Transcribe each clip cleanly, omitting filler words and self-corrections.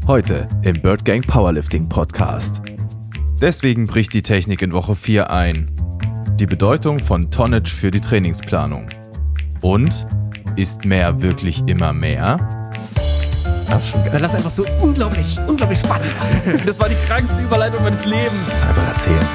Heute im Bird Gang Powerlifting Podcast. Deswegen bricht die Technik in Woche 4 ein. Die Bedeutung von Tonnage für die Trainingsplanung. Und ist mehr wirklich immer mehr? Das ist schon geil. Das ist einfach so unglaublich spannend. Das war die krankste Überleitung meines Lebens. Einfach erzählen.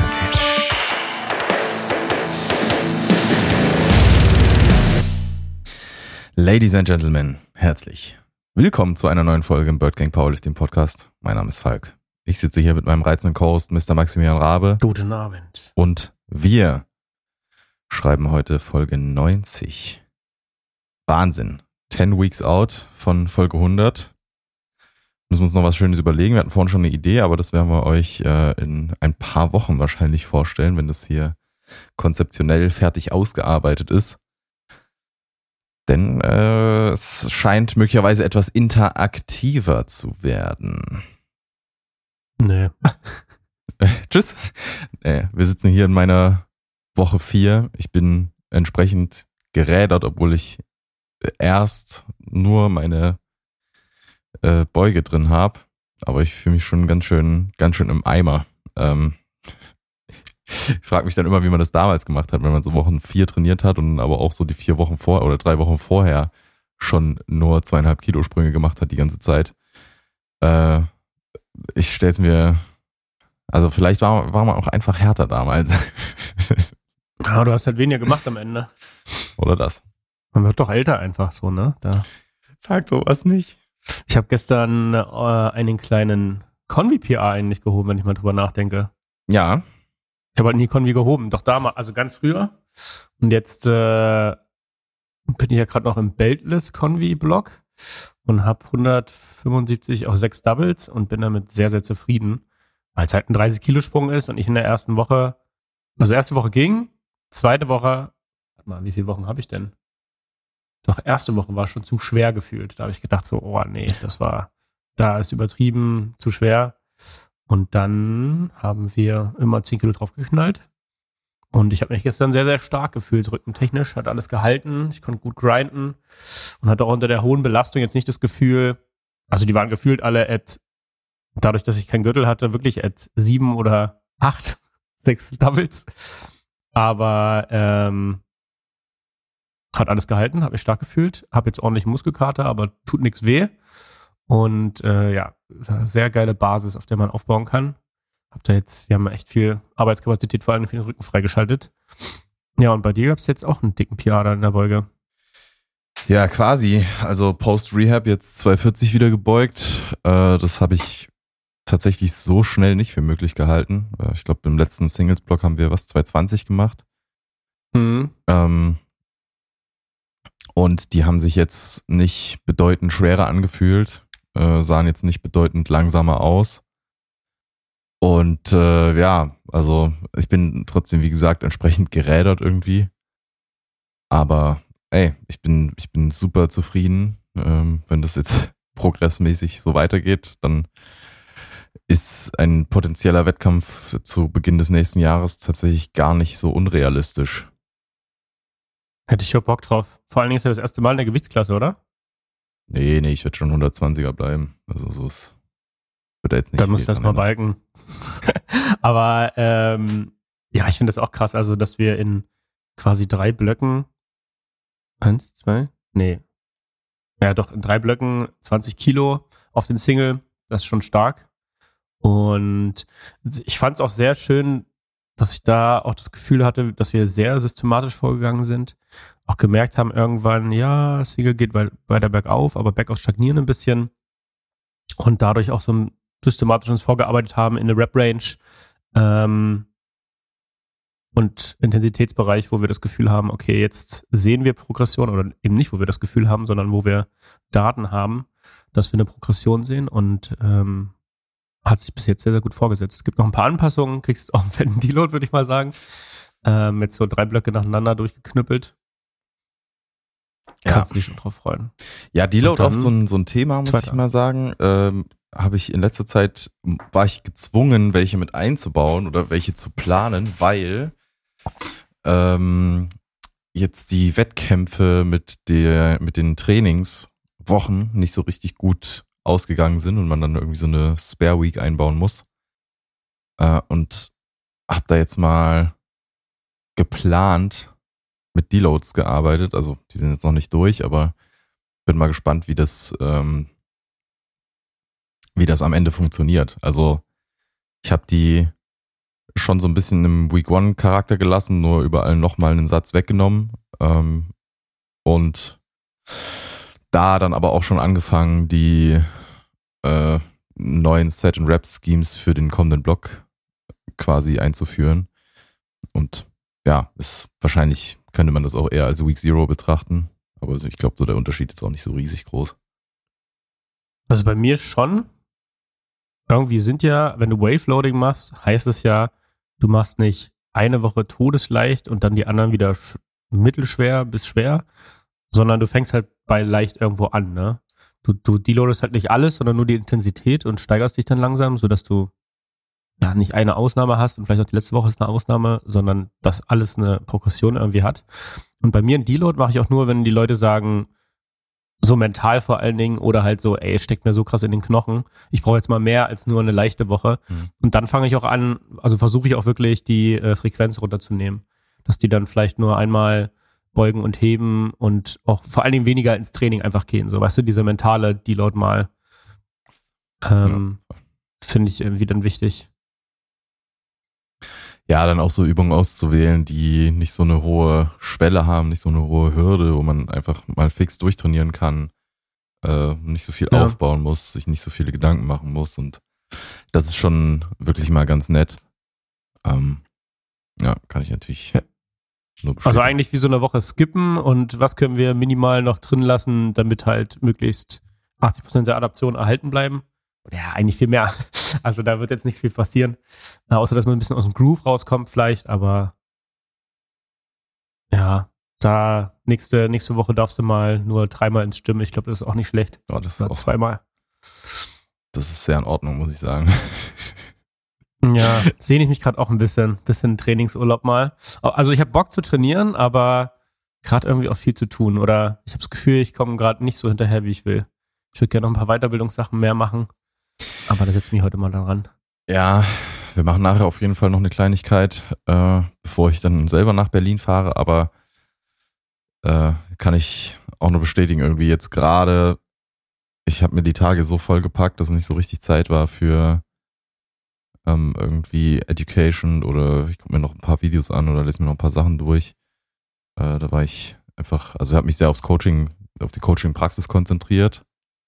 Ladies and Gentlemen, herzlich willkommen zu einer neuen Folge im Bird Gang Powerlifting Podcast. Mein Name ist Falk. Ich sitze hier mit meinem reizenden Co-Host Mr. Maximilian Rabe. Guten Abend. Und wir schreiben heute Folge 90. Wahnsinn. 10 Weeks out von Folge 100. Müssen wir uns noch was Schönes überlegen. Wir hatten vorhin schon eine Idee, aber das werden wir euch in ein paar Wochen wahrscheinlich vorstellen, wenn das hier konzeptionell fertig ausgearbeitet ist. Denn es scheint möglicherweise etwas interaktiver zu werden. Nee. Tschüss. Wir sitzen hier in meiner Woche 4. Ich bin entsprechend gerädert, obwohl ich erst nur meine Beuge drin habe. Aber ich fühle mich schon ganz schön im Eimer. Ich frage mich dann immer, wie man das damals gemacht hat, wenn man so Wochen 4 trainiert hat und aber auch so die 4 Wochen vor oder 3 Wochen vorher schon nur 2,5 Kilo Sprünge gemacht hat die ganze Zeit. Ich stelle es mir, also vielleicht war man auch einfach härter damals. Ja, du hast halt weniger gemacht am Ende. Oder das. Man wird doch älter einfach so, ne? Sag sowas nicht. Ich habe gestern einen kleinen Convi-PA eigentlich gehoben, wenn ich mal drüber nachdenke. Ja. Ich habe halt nie Convi gehoben, doch damals, also ganz früher. Und jetzt bin ich ja gerade noch im Beltless Convi-Block und habe 175 auf 6 Doubles und bin damit sehr, sehr zufrieden, weil es halt ein 30-Kilo-Sprung ist und ich in der ersten Woche, also erste Woche ging, zweite Woche, warte mal, wie viele Wochen habe ich denn? Doch, erste Woche war schon zu schwer gefühlt. Da habe ich gedacht so, oh nee, da ist übertrieben, zu schwer. Und dann haben wir immer 10 Kilo draufgeknallt. Und ich habe mich gestern sehr, sehr stark gefühlt, rückentechnisch. Hat alles gehalten. Ich konnte gut grinden. Und hatte auch unter der hohen Belastung jetzt nicht das Gefühl, also die waren gefühlt alle dadurch, dass ich keinen Gürtel hatte, wirklich at 7 oder 8, 6 Doubles. Aber hat alles gehalten, habe mich stark gefühlt. Habe jetzt ordentlich Muskelkater, aber tut nichts weh. Und sehr geile Basis, auf der man aufbauen kann. Wir haben echt viel Arbeitskapazität, vor allem für den Rücken freigeschaltet. Ja, und bei dir gab es jetzt auch einen dicken PR da in der Beuge. Ja, quasi. Also Post-Rehab jetzt 240 wieder gebeugt. Das habe ich tatsächlich so schnell nicht für möglich gehalten. Ich glaube, im letzten Singles-Block haben wir 220 gemacht. Mhm. Und die haben sich jetzt nicht bedeutend schwerer angefühlt. Sahen jetzt nicht bedeutend langsamer aus. Und also ich bin trotzdem, wie gesagt, entsprechend gerädert irgendwie. Aber ich bin super zufrieden. Wenn das jetzt progressmäßig so weitergeht, dann ist ein potenzieller Wettkampf zu Beginn des nächsten Jahres tatsächlich gar nicht so unrealistisch. Hätte ich ja Bock drauf. Vor allen Dingen ist ja das erste Mal in der Gewichtsklasse, oder? Nee, ich werde schon 120er bleiben. Also so wird er jetzt nicht. Dann musst du erst mal biken. Aber ich finde das auch krass, also dass wir in quasi 3 Blöcken in 3 Blöcken 20 Kilo auf den Single, das ist schon stark. Und ich fand es auch sehr schön, dass ich da auch das Gefühl hatte, dass wir sehr systematisch vorgegangen sind. Auch gemerkt haben irgendwann, ja, Single geht weiter bergauf, aber bergauf stagnieren ein bisschen. Und dadurch auch so ein systematisches vorgearbeitet haben in der Rep-Range und Intensitätsbereich, wo wir das Gefühl haben, okay, jetzt sehen wir Progression oder eben nicht, wo wir das Gefühl haben, sondern wo wir Daten haben, dass wir eine Progression sehen und hat sich bis jetzt sehr, sehr gut vorgesetzt. Es gibt noch ein paar Anpassungen, kriegst jetzt auch einen fetten Deload, würde ich mal sagen. Mit so 3 Blöcke nacheinander durchgeknüppelt. Kannst du dich schon drauf freuen. Ja, Deload auch so ein Thema, muss ich mal sagen. Habe ich in letzter Zeit, war ich gezwungen, welche mit einzubauen oder welche zu planen, weil jetzt die Wettkämpfe mit den Trainingswochen nicht so richtig gut ausgegangen sind und man dann irgendwie so eine Spare Week einbauen muss. Und habe da jetzt mal geplant mit Deloads gearbeitet. Also die sind jetzt noch nicht durch, aber bin mal gespannt, wie das am Ende funktioniert. Also ich habe die schon so ein bisschen im Week One Charakter gelassen, nur überall nochmal einen Satz weggenommen. Und da dann aber auch schon angefangen, die neuen Set- und Rep-Schemes für den kommenden Block quasi einzuführen. Und ja, wahrscheinlich könnte man das auch eher als Week Zero betrachten. Aber ich glaube, so der Unterschied ist auch nicht so riesig groß. Also bei mir schon. Irgendwie sind ja, wenn du Wave-Loading machst, heißt es ja, du machst nicht eine Woche todesleicht und dann die anderen wieder mittelschwer bis schwer, sondern du fängst halt bei leicht irgendwo an, ne? Du deloadest halt nicht alles, sondern nur die Intensität und steigerst dich dann langsam, sodass du ja nicht eine Ausnahme hast und vielleicht auch die letzte Woche ist eine Ausnahme, sondern dass alles eine Progression irgendwie hat. Und bei mir ein Deload mache ich auch nur, wenn die Leute sagen, so mental vor allen Dingen oder halt so, ey, es steckt mir so krass in den Knochen. Ich brauche jetzt mal mehr als nur eine leichte Woche. Und dann fange ich auch an, also versuche ich auch wirklich die Frequenz runterzunehmen. Dass die dann vielleicht nur einmal beugen und heben und auch vor allen Dingen weniger ins Training einfach gehen. So, weißt du, diese mentale Deload mal finde ich irgendwie dann wichtig. Ja, dann auch so Übungen auszuwählen, die nicht so eine hohe Schwelle haben, nicht so eine hohe Hürde, wo man einfach mal fix durchtrainieren kann, nicht so viel aufbauen muss, sich nicht so viele Gedanken machen muss und das ist schon wirklich mal ganz nett. Ja, kann ich natürlich nur bestätigen. Also eigentlich wie so eine Woche skippen und was können wir minimal noch drin lassen, damit halt möglichst 80% der Adaption erhalten bleiben. Ja, eigentlich viel mehr. Also da wird jetzt nicht viel passieren. Außer, dass man ein bisschen aus dem Groove rauskommt vielleicht, aber ja, da nächste Woche darfst du mal nur 3-mal ins Gym. Ich glaube, das ist auch nicht schlecht. Ja, das ist oder auch 2-mal. Das ist sehr in Ordnung, muss ich sagen. Ja, sehne ich mich gerade auch ein bisschen Trainingsurlaub mal. Also ich habe Bock zu trainieren, aber gerade irgendwie auch viel zu tun. Oder ich habe das Gefühl, ich komme gerade nicht so hinterher, wie ich will. Ich würde gerne noch ein paar Weiterbildungssachen mehr machen. Aber da setze ich mich heute mal dran. Ja, wir machen nachher auf jeden Fall noch eine Kleinigkeit, bevor ich dann selber nach Berlin fahre. Aber kann ich auch nur bestätigen, irgendwie jetzt gerade, ich habe mir die Tage so vollgepackt, dass nicht so richtig Zeit war für irgendwie Education oder ich gucke mir noch ein paar Videos an oder lese mir noch ein paar Sachen durch. Da war ich einfach, also ich habe mich sehr auf die Coaching-Praxis konzentriert.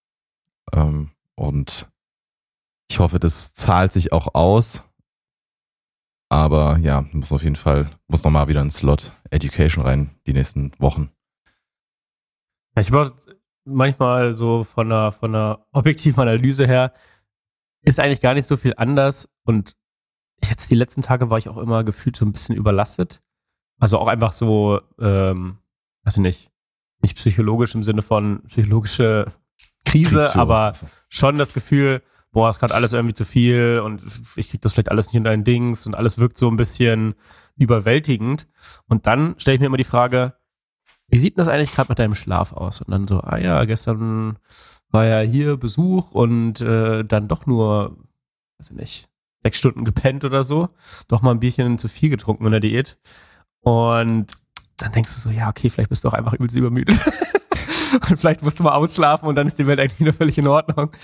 Und ich hoffe, das zahlt sich auch aus. Aber ja, muss nochmal wieder ein Slot Education rein, die nächsten Wochen. Ich habe manchmal so von einer objektiven Analyse her, ist eigentlich gar nicht so viel anders. Und jetzt die letzten Tage war ich auch immer gefühlt so ein bisschen überlastet. Also auch einfach so, weiß ich nicht psychologisch im Sinne von psychologische Krise, aber schon das Gefühl, boah, ist gerade alles irgendwie zu viel und ich krieg das vielleicht alles nicht in dein Dings und alles wirkt so ein bisschen überwältigend. Und dann stelle ich mir immer die Frage, wie sieht denn das eigentlich gerade mit deinem Schlaf aus? Und dann so, gestern war ja hier Besuch und dann doch nur, weiß ich nicht, 6 Stunden gepennt oder so, doch mal ein Bierchen zu viel getrunken in der Diät. Und dann denkst du so, ja, okay, vielleicht bist du auch einfach übelst übermüdet. Und vielleicht musst du mal ausschlafen und dann ist die Welt eigentlich wieder völlig in Ordnung.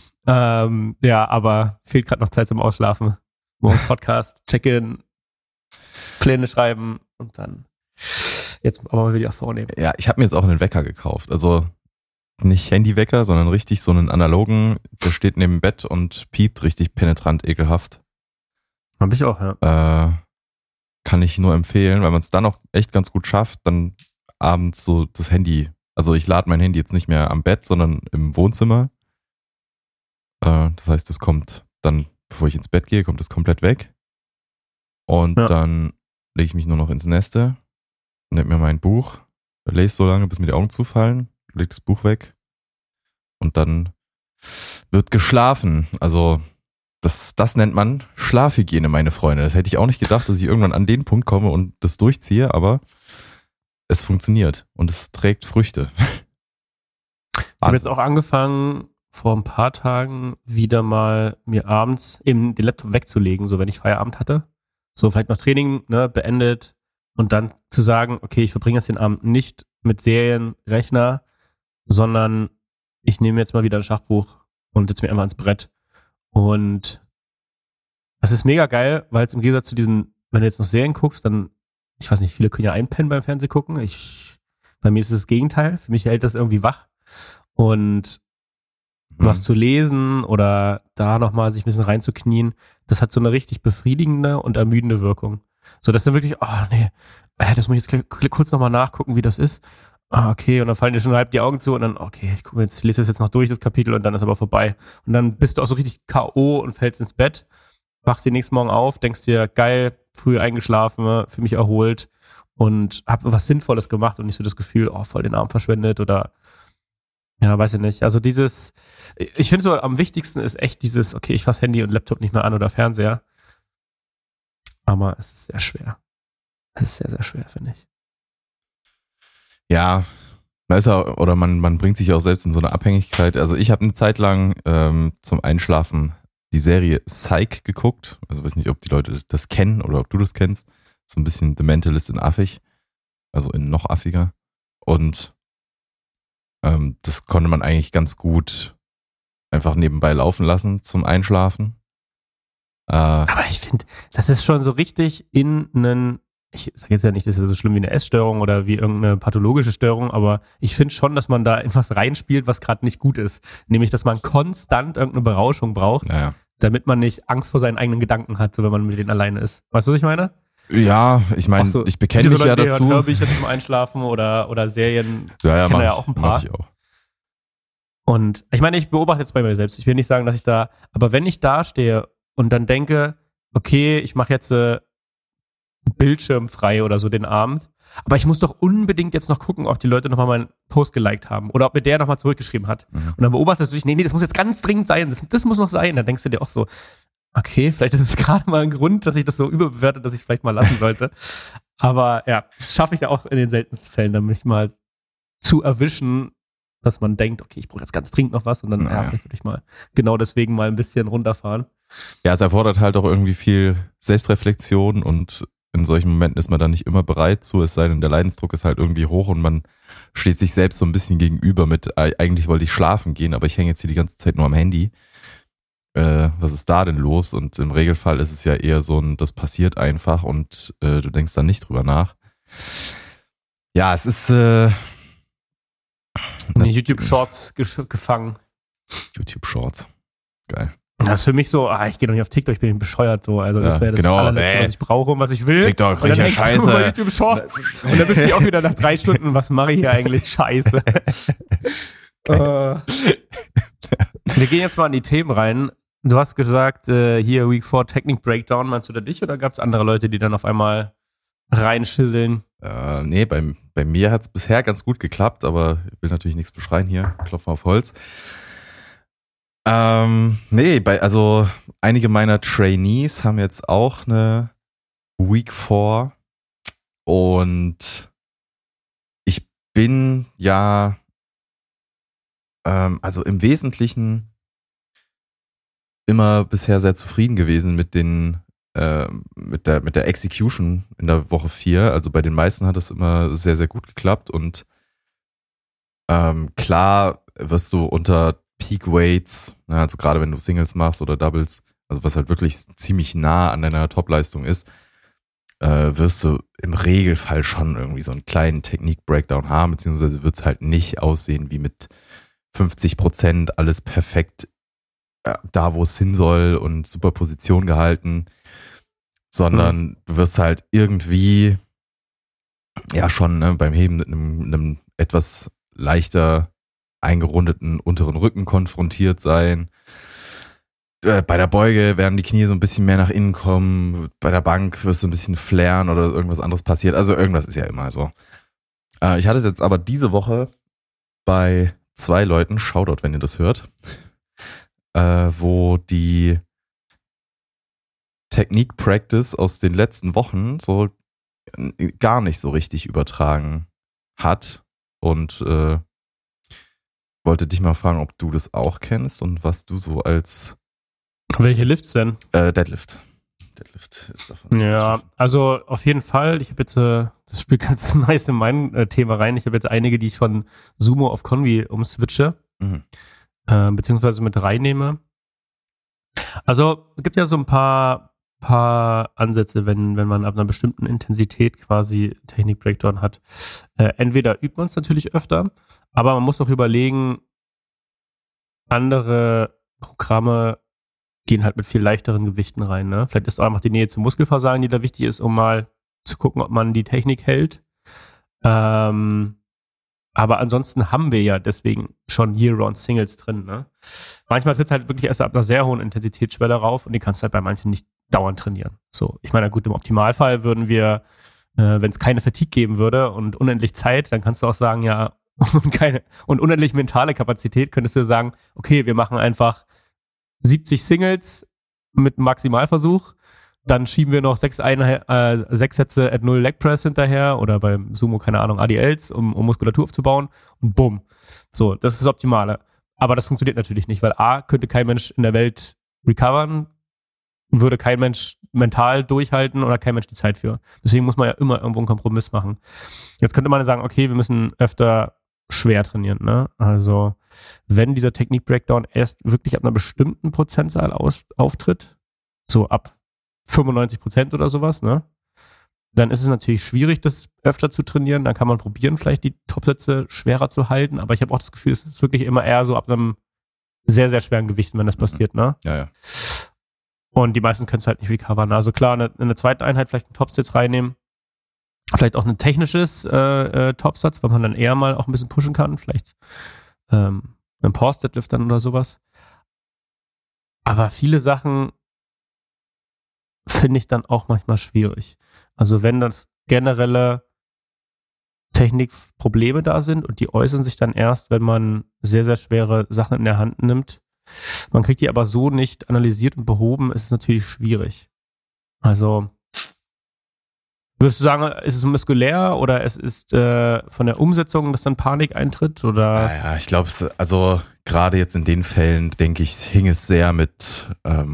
Aber fehlt gerade noch Zeit zum Ausschlafen. Morgens Podcast, Check-in, Pläne schreiben und dann jetzt aber mal wieder vornehmen. Ja, ich habe mir jetzt auch einen Wecker gekauft. Also nicht Handywecker, sondern richtig so einen analogen, der steht neben dem Bett und piept richtig penetrant, ekelhaft. Hab ich auch, ja. Kann ich nur empfehlen, weil man es dann auch echt ganz gut schafft, dann abends so das Handy, also ich lade mein Handy jetzt nicht mehr am Bett, sondern im Wohnzimmer. Das heißt, es kommt dann, bevor ich ins Bett gehe, kommt es komplett weg. Und dann lege ich mich nur noch ins Neste, nehme mir mein Buch, lese so lange, bis mir die Augen zufallen, lege das Buch weg und dann wird geschlafen. Also das nennt man Schlafhygiene, meine Freunde. Das hätte ich auch nicht gedacht, dass ich irgendwann an den Punkt komme und das durchziehe, aber es funktioniert und es trägt Früchte. Ich habe jetzt auch angefangen, vor ein paar Tagen wieder mal mir abends eben den Laptop wegzulegen, so wenn ich Feierabend hatte. So vielleicht noch Training, ne, beendet und dann zu sagen, okay, ich verbringe jetzt den Abend nicht mit Serien, Rechner, sondern ich nehme jetzt mal wieder ein Schachbuch und setze mir einmal ans Brett. Und das ist mega geil, weil es im Gegensatz zu diesen, wenn du jetzt noch Serien guckst, dann, ich weiß nicht, viele können ja einpennen beim Fernsehen gucken. Bei mir ist es das Gegenteil. Für mich hält das irgendwie wach. Und was zu lesen oder da nochmal sich ein bisschen reinzuknien, das hat so eine richtig befriedigende und ermüdende Wirkung. So, das ist dann wirklich, oh nee, das muss ich jetzt kurz nochmal nachgucken, wie das ist. Ah, okay, und dann fallen dir schon halb die Augen zu und dann, okay, ich lese das jetzt noch durch, das Kapitel, und dann ist aber vorbei. Und dann bist du auch so richtig K.O. und fällst ins Bett, wachst den nächsten Morgen auf, denkst dir, geil, früh eingeschlafen, für mich erholt und hab was Sinnvolles gemacht und nicht so das Gefühl, oh, voll den Abend verschwendet oder ja, weiß ich nicht. Also ich finde so am wichtigsten ist echt dieses, okay, ich fasse Handy und Laptop nicht mehr an oder Fernseher. Aber es ist sehr schwer. Es ist sehr, sehr schwer, finde ich. Ja, man bringt sich auch selbst in so eine Abhängigkeit. Also ich habe eine Zeit lang zum Einschlafen die Serie Psych geguckt. Also weiß nicht, ob die Leute das kennen oder ob du das kennst. So ein bisschen The Mentalist in affig. Also in noch affiger. Und das konnte man eigentlich ganz gut einfach nebenbei laufen lassen zum Einschlafen. Aber ich finde, das ist schon so richtig ich sage jetzt ja nicht, das ist so schlimm wie eine Essstörung oder wie irgendeine pathologische Störung, aber ich finde schon, dass man da etwas reinspielt, was gerade nicht gut ist. Nämlich, dass man konstant irgendeine Berauschung braucht, damit man nicht Angst vor seinen eigenen Gedanken hat, so wenn man mit denen alleine ist. Weißt du, was ich meine? Ja, ich meine, so, ich bekenne mich ja dazu. Hörbücher zum Einschlafen oder Serien, ich kenne ja auch ein paar. Ich auch. Und ich meine, ich beobachte jetzt bei mir selbst. Ich will nicht sagen, dass aber wenn ich da stehe und dann denke, okay, ich mache jetzt Bildschirm frei oder so den Abend, aber ich muss doch unbedingt jetzt noch gucken, ob die Leute nochmal meinen Post geliked haben oder ob mir der nochmal zurückgeschrieben hat. Und dann beobachtest du dich, nee, das muss jetzt ganz dringend sein, das muss noch sein. Dann denkst du dir auch so, okay, vielleicht ist es gerade mal ein Grund, dass ich das so überbewerte, dass ich es vielleicht mal lassen sollte. Aber ja, schaffe ich ja auch in den seltensten Fällen, dann mich mal zu erwischen, dass man denkt, okay, ich brauche jetzt ganz dringend noch was und dann, vielleicht würde ich mal genau deswegen mal ein bisschen runterfahren. Ja, es erfordert halt auch irgendwie viel Selbstreflexion und in solchen Momenten ist man dann nicht immer bereit zu, es sei denn, der Leidensdruck ist halt irgendwie hoch und man steht sich selbst so ein bisschen gegenüber mit, eigentlich wollte ich schlafen gehen, aber ich hänge jetzt hier die ganze Zeit nur am Handy. Was ist da denn los? Und im Regelfall ist es ja eher so das passiert einfach und du denkst dann nicht drüber nach. Ja, es ist in den YouTube-Shorts gefangen. YouTube-Shorts. Geil. Das ist für mich so, ich gehe doch nicht auf TikTok, ich bin bescheuert so. Also das wäre das allerletzte, was ich brauche und was ich will. TikTok, richtig scheiße. YouTube-Shorts. Und dann bist du auch wieder nach 3 Stunden, was mache ich hier eigentlich? Scheiße. Wir gehen jetzt mal in die Themen rein. Du hast gesagt, hier Week 4 Technik Breakdown, meinst du da dich oder gab es andere Leute, die dann auf einmal reinschisseln? Nee, bei mir hat es bisher ganz gut geklappt, aber ich will natürlich nichts beschreien hier. Klopfen auf Holz. Also einige meiner Trainees haben jetzt auch eine Week 4 und ich bin ja also im Wesentlichen immer bisher sehr zufrieden gewesen mit mit der Execution in der Woche 4. Also bei den meisten hat es immer sehr, sehr gut geklappt und klar wirst du unter Peak Weights, also gerade wenn du Singles machst oder Doubles, also was halt wirklich ziemlich nah an deiner Topleistung ist, wirst du im Regelfall schon irgendwie so einen kleinen Technik-Breakdown haben, beziehungsweise wird es halt nicht aussehen wie mit 50%, alles perfekt da, wo es hin soll und super Position gehalten, sondern du wirst halt irgendwie ja schon beim Heben mit einem etwas leichter eingerundeten unteren Rücken konfrontiert sein. Bei der Beuge werden die Knie so ein bisschen mehr nach innen kommen. Bei der Bank wirst du ein bisschen flären oder irgendwas anderes passiert. Also irgendwas ist ja immer so. Ich hatte es jetzt aber diese Woche bei 2 Leuten, Shoutout, wenn ihr das hört, wo die Technik-Practice aus den letzten Wochen so gar nicht so richtig übertragen hat und wollte dich mal fragen, ob du das auch kennst und was du so als Welche Lifts denn? Deadlift. Deadlift ist davon. Ja, also auf jeden Fall. Ich habe jetzt, das spielt ganz nice in mein Thema rein. Ich habe jetzt einige, die ich von Sumo auf Convi umswitche, beziehungsweise mit reinnehme. Also es gibt ja so ein paar Ansätze, wenn man ab einer bestimmten Intensität quasi Technik-Breakdown hat. Entweder übt man es natürlich öfter, aber man muss auch überlegen, andere Programme gehen halt mit viel leichteren Gewichten rein. Ne? Vielleicht ist auch einfach die Nähe zum Muskelversagen, die da wichtig ist, um mal zu gucken, ob man die Technik hält. Aber ansonsten haben wir ja deswegen schon Year-Round-Singles drin. Ne? Manchmal tritt es halt wirklich erst ab einer sehr hohen Intensitätsschwelle rauf und die kannst du halt bei manchen nicht dauernd trainieren. So, ich meine, gut, im Optimalfall würden wir, wenn es keine Fatigue geben würde und unendlich Zeit, dann kannst du auch sagen, ja, und unendlich mentale Kapazität, könntest du sagen, okay, wir machen einfach 70 Singles mit Maximalversuch, dann schieben wir noch 6 Sätze at 0 Leg Press hinterher oder beim Sumo, keine Ahnung, ADLs, um Muskulatur aufzubauen und bumm. So, das ist das Optimale. Aber das funktioniert natürlich nicht, weil A, könnte kein Mensch in der Welt recovern, würde kein Mensch mental durchhalten oder kein Mensch die Zeit für. Deswegen muss man ja immer irgendwo einen Kompromiss machen. Jetzt könnte man sagen, okay, wir müssen öfter schwer trainieren, ne? Also, wenn dieser Technik-Breakdown erst wirklich ab einer bestimmten Prozentzahl auftritt, so ab 95% oder sowas, ne? Dann ist es natürlich schwierig, das öfter zu trainieren. Dann kann man probieren, vielleicht die Topsätze schwerer zu halten. Aber ich habe auch das Gefühl, es ist wirklich immer eher so ab einem sehr, sehr schweren Gewicht, wenn das passiert, ne? Ja. Und die meisten können es halt nicht recovern. Also klar, in der zweiten Einheit vielleicht einen Topsatz reinnehmen. Vielleicht auch ein technisches Topsatz, weil man dann eher mal auch ein bisschen pushen kann. Vielleicht einen Pause-Deadlift dann oder sowas. Aber viele Sachen finde ich dann auch manchmal schwierig. Also wenn das generelle Technikprobleme da sind und die äußern sich dann erst, wenn man sehr, sehr schwere Sachen in der Hand nimmt, man kriegt die aber so nicht analysiert und behoben, ist es natürlich schwierig. Also würdest du sagen, ist es muskulär oder es ist von der Umsetzung, dass dann Panik eintritt? Oder? Ja, ich glaube, also gerade jetzt in den Fällen, denke ich, hing es sehr mit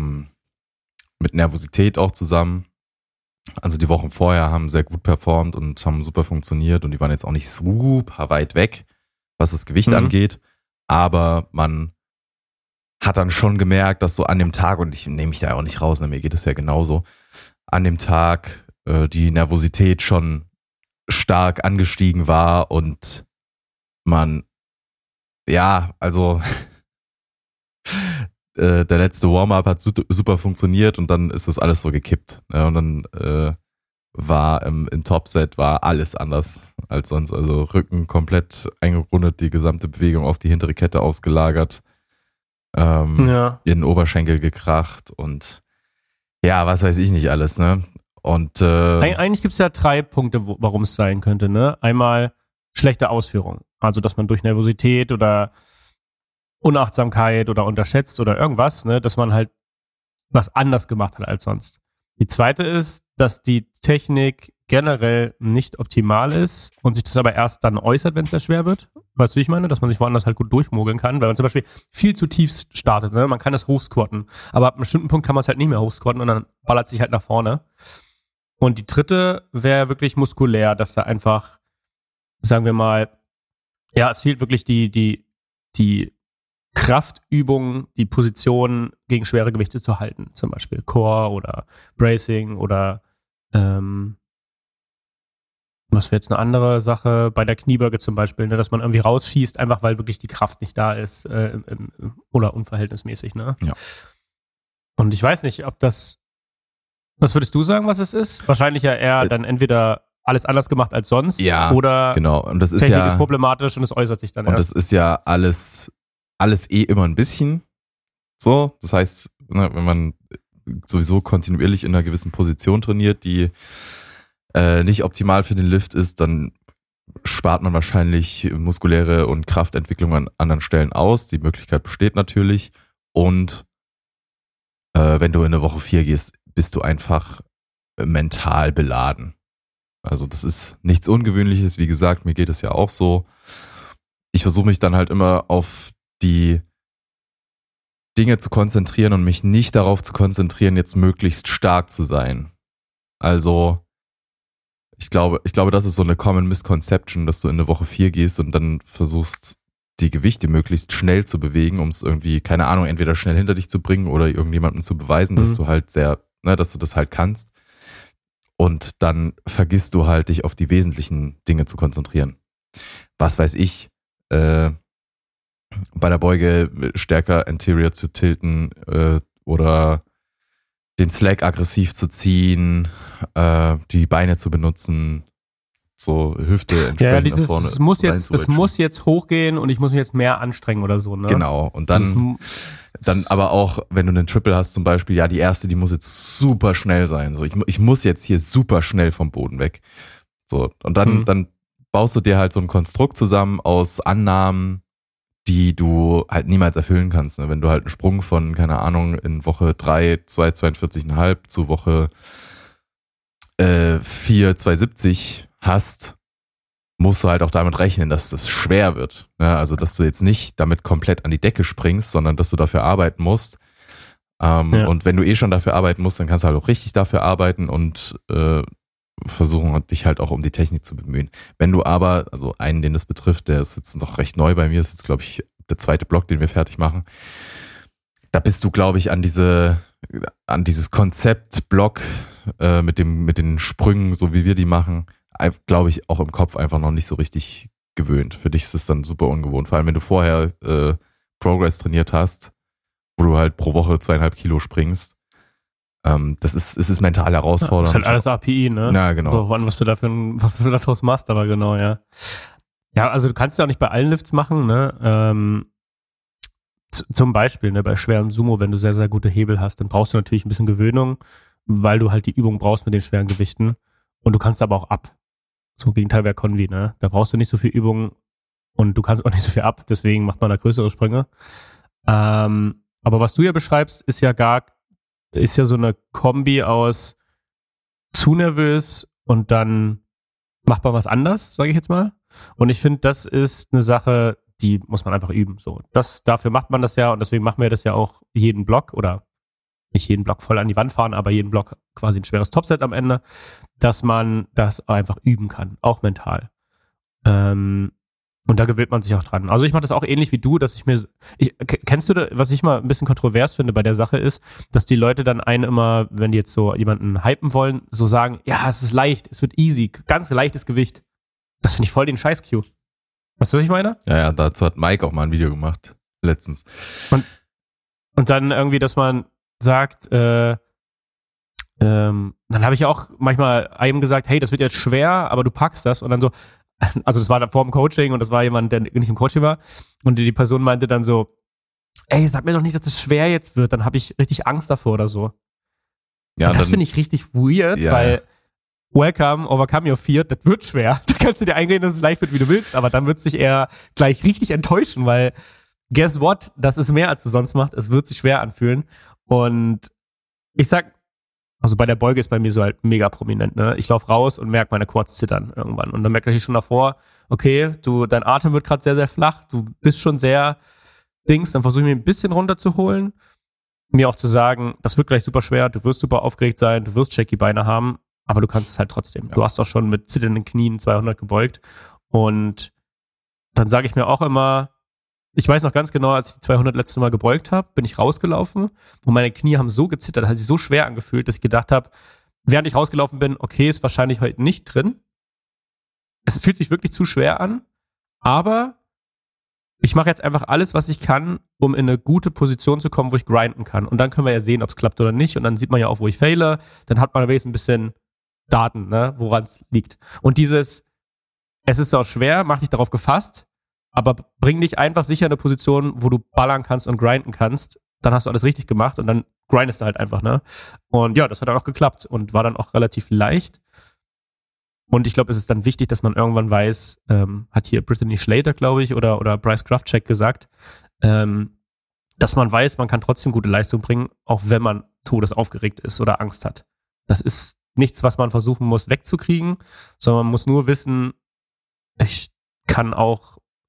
Nervosität auch zusammen. Also die Wochen vorher haben sehr gut performt und haben super funktioniert und die waren jetzt auch nicht super weit weg, was das Gewicht angeht. Aber man hat dann schon gemerkt, dass so an dem Tag, und ich nehme mich da auch nicht raus, mir geht es ja genauso, an dem Tag die Nervosität schon stark angestiegen war und man, ja, also der letzte Warm-up hat super funktioniert und dann ist das alles so gekippt. Ja, und dann war im Topset war alles anders als sonst. Also Rücken komplett eingerundet, die gesamte Bewegung auf die hintere Kette ausgelagert, in den Oberschenkel gekracht und ja, was weiß ich nicht alles, ne? Und eigentlich gibt es ja 3 Punkte, warum es sein könnte, ne? Einmal schlechte Ausführung. Also, dass man durch Nervosität oder Unachtsamkeit oder unterschätzt oder irgendwas, ne, dass man halt was anders gemacht hat als sonst. Die zweite ist, dass die Technik generell nicht optimal ist und sich das aber erst dann äußert, wenn es sehr schwer wird. Weißt du, wie ich meine? Dass man sich woanders halt gut durchmogeln kann, weil man zum Beispiel viel zu tief startet, ne? Man kann das hochsquatten, aber ab einem bestimmten Punkt kann man es halt nicht mehr hochsquatten und dann ballert es sich halt nach vorne. Und die dritte wäre wirklich muskulär, dass da einfach, sagen wir mal, ja, es fehlt wirklich die Kraftübungen, die Position gegen schwere Gewichte zu halten. Zum Beispiel Core oder Bracing oder was wäre jetzt eine andere Sache bei der Kniebeuge zum Beispiel, ne, dass man irgendwie rausschießt, einfach weil wirklich die Kraft nicht da ist oder unverhältnismäßig. Ne? Ja. Und ich weiß nicht, ob das, was würdest du sagen, was es ist? Wahrscheinlich ja eher dann entweder alles anders gemacht als sonst oder genau. Und das ist Technik ist problematisch und es äußert sich dann erst. Und das ist ja alles immer ein bisschen so. Das heißt, ne, wenn man sowieso kontinuierlich in einer gewissen Position trainiert, die nicht optimal für den Lift ist, dann spart man wahrscheinlich muskuläre und Kraftentwicklung an anderen Stellen aus. Die Möglichkeit besteht natürlich. Und wenn du in eine Woche 4 gehst, bist du einfach mental beladen. Also das ist nichts Ungewöhnliches. Wie gesagt, mir geht es ja auch so. ich versuche mich dann halt immer auf die Dinge zu konzentrieren und mich nicht darauf zu konzentrieren, jetzt möglichst stark zu sein. Also ich glaube, das ist so eine Common Misconception, dass du in eine Woche 4 gehst und dann versuchst, die Gewichte möglichst schnell zu bewegen, um es irgendwie, keine Ahnung, entweder schnell hinter dich zu bringen oder irgendjemandem zu beweisen, dass du halt dass du das halt kannst. Und dann vergisst du halt, dich auf die wesentlichen Dinge zu konzentrieren. Was weiß ich, bei der Beuge stärker anterior zu tilten oder den Slack aggressiv zu ziehen, die Beine zu benutzen, so Hüfte entsprechend nach vorne. Das muss jetzt hochgehen und ich muss mich jetzt mehr anstrengen oder so, ne? Genau. Und dann aber auch, wenn du einen Triple hast zum Beispiel, ja, die erste, die muss jetzt super schnell sein. So, ich muss jetzt hier super schnell vom Boden weg. So, und dann baust du dir halt so ein Konstrukt zusammen aus Annahmen, die du halt niemals erfüllen kannst. Ne? Wenn du halt einen Sprung von, keine Ahnung, in Woche 3, 242,5 zu Woche 4, 270 hast, musst du halt auch damit rechnen, dass das schwer wird. Ja, also, dass du jetzt nicht damit komplett an die Decke springst, sondern dass du dafür arbeiten musst. Und wenn du eh schon dafür arbeiten musst, dann kannst du halt auch richtig dafür arbeiten und versuchen, dich halt auch um die Technik zu bemühen. Wenn du aber, also einen, den das betrifft, der ist jetzt noch recht neu bei mir, ist jetzt, glaube ich, der zweite Block, den wir fertig machen. Da bist du, glaube ich, an dieses Konzept-Block mit den Sprüngen, so wie wir die machen, glaube ich, auch im Kopf einfach noch nicht so richtig gewöhnt. Für dich ist es dann super ungewohnt. Vor allem, wenn du vorher Progress trainiert hast, wo du halt pro Woche 2,5 Kilo springst. Es ist mental herausfordernd. Das ist halt alles API, ne? Ja, genau. So, was du daraus machst, aber genau, ja. Ja, also du kannst ja auch nicht bei allen Lifts machen, ne? Zum Beispiel, ne, bei schwerem Sumo, wenn du sehr, sehr gute Hebel hast, dann brauchst du natürlich ein bisschen Gewöhnung, weil du halt die Übung brauchst mit den schweren Gewichten. Und du kannst aber auch ab. So Gegenteil wäre Convi, ne? Da brauchst du nicht so viel Übung und du kannst auch nicht so viel ab, deswegen macht man da größere Sprünge. Aber was du ja beschreibst, ist ja so eine Kombi aus zu nervös und dann macht man was anders, sage ich jetzt mal. Und ich finde, das ist eine Sache, die muss man einfach üben. So, dafür macht man das ja und deswegen machen wir das ja auch jeden Block oder nicht jeden Block voll an die Wand fahren, aber jeden Block quasi ein schweres Topset am Ende, dass man das einfach üben kann, auch mental. Und da gewöhnt man sich auch dran. Also ich mache das auch ähnlich wie du, dass kennst du, was ich mal ein bisschen kontrovers finde bei der Sache ist, dass die Leute dann einen immer, wenn die jetzt so jemanden hypen wollen, so sagen, ja, es ist leicht, es wird easy, ganz leichtes Gewicht. Das finde ich voll den Scheiß-Q. Weißt du, was ich meine? Ja, dazu hat Mike auch mal ein Video gemacht, letztens. Und dann irgendwie, dass man sagt, dann habe ich auch manchmal einem gesagt, hey, das wird jetzt schwer, aber du packst das. Und dann so, also das war dann vor dem Coaching und das war jemand, der nicht im Coaching war. Und die Person meinte dann so, ey, sag mir doch nicht, dass es schwer jetzt wird, dann habe ich richtig Angst davor oder so. Ja, und das finde ich richtig weird, weil overcome your fear, das wird schwer. Da kannst du dir eingehen, dass es leicht wird, wie du willst, aber dann wird es dich eher gleich richtig enttäuschen, weil guess what? Das ist mehr, als du sonst machst. Es wird sich schwer anfühlen. Und ich sag, also bei der Beuge ist bei mir so halt mega prominent, ne? Ich laufe raus und merke meine Quads zittern irgendwann. Und dann merke ich schon davor, okay, dein Atem wird gerade sehr, sehr flach, du bist schon sehr dann versuche ich mich ein bisschen runterzuholen. Mir auch zu sagen, das wird gleich super schwer, du wirst super aufgeregt sein, du wirst shaky Beine haben, aber du kannst es halt trotzdem. Ja. Du hast auch schon mit zitternden Knien 200 gebeugt. Und dann sage ich mir auch immer, ich weiß noch ganz genau, als ich die 200 letzte Mal gebeugt habe, bin ich rausgelaufen und meine Knie haben so gezittert, hat sich so schwer angefühlt, dass ich gedacht habe, während ich rausgelaufen bin, okay, ist wahrscheinlich heute nicht drin. Es fühlt sich wirklich zu schwer an, aber ich mache jetzt einfach alles, was ich kann, um in eine gute Position zu kommen, wo ich grinden kann. Und dann können wir ja sehen, ob es klappt oder nicht. Und dann sieht man ja auch, wo ich faile. Dann hat man wenigstens ein bisschen Daten, ne, woran es liegt. Und es ist auch schwer, mach dich darauf gefasst, aber bring dich einfach sicher in eine Position, wo du ballern kannst und grinden kannst. Dann hast du alles richtig gemacht und dann grindest du halt einfach, ne? Und ja, das hat dann auch geklappt und war dann auch relativ leicht. Und ich glaube, es ist dann wichtig, dass man irgendwann weiß, hat hier Brittany Schlater, glaube ich, oder Bryce Krafcek gesagt, dass man weiß, man kann trotzdem gute Leistung bringen, auch wenn man todesaufgeregt ist oder Angst hat. Das ist nichts, was man versuchen muss wegzukriegen, sondern man muss nur wissen, ich kann auch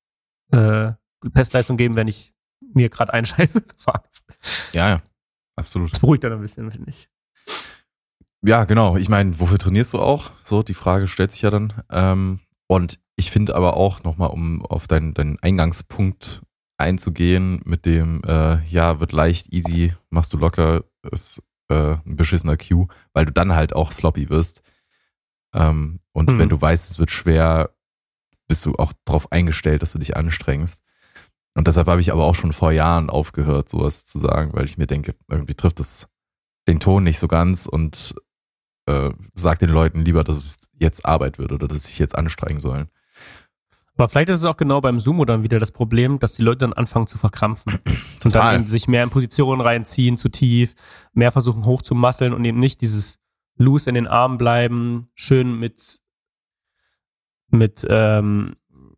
Bestleistung geben, wenn ich mir gerade einscheiße. Ja, absolut. Das beruhigt dann ein bisschen, finde ich. Ja, genau. Ich meine, wofür trainierst du auch? So, die Frage stellt sich ja dann. Und ich finde aber auch, nochmal, um auf deinen Eingangspunkt einzugehen, mit dem, wird leicht, easy, machst du locker, ist ein beschissener Cue, weil du dann halt auch sloppy wirst. Und wenn du weißt, es wird schwer, bist du auch darauf eingestellt, dass du dich anstrengst. Und deshalb habe ich aber auch schon vor Jahren aufgehört, sowas zu sagen, weil ich mir denke, irgendwie trifft es den Ton nicht so ganz und sag den Leuten lieber, dass es jetzt Arbeit wird oder dass sie sich jetzt anstrengen sollen. Aber vielleicht ist es auch genau beim Sumo dann wieder das Problem, dass die Leute dann anfangen zu verkrampfen. Und dann sich mehr in Positionen reinziehen, zu tief, mehr versuchen hochzumasseln und eben nicht dieses loose in den Armen bleiben, schön mit einem,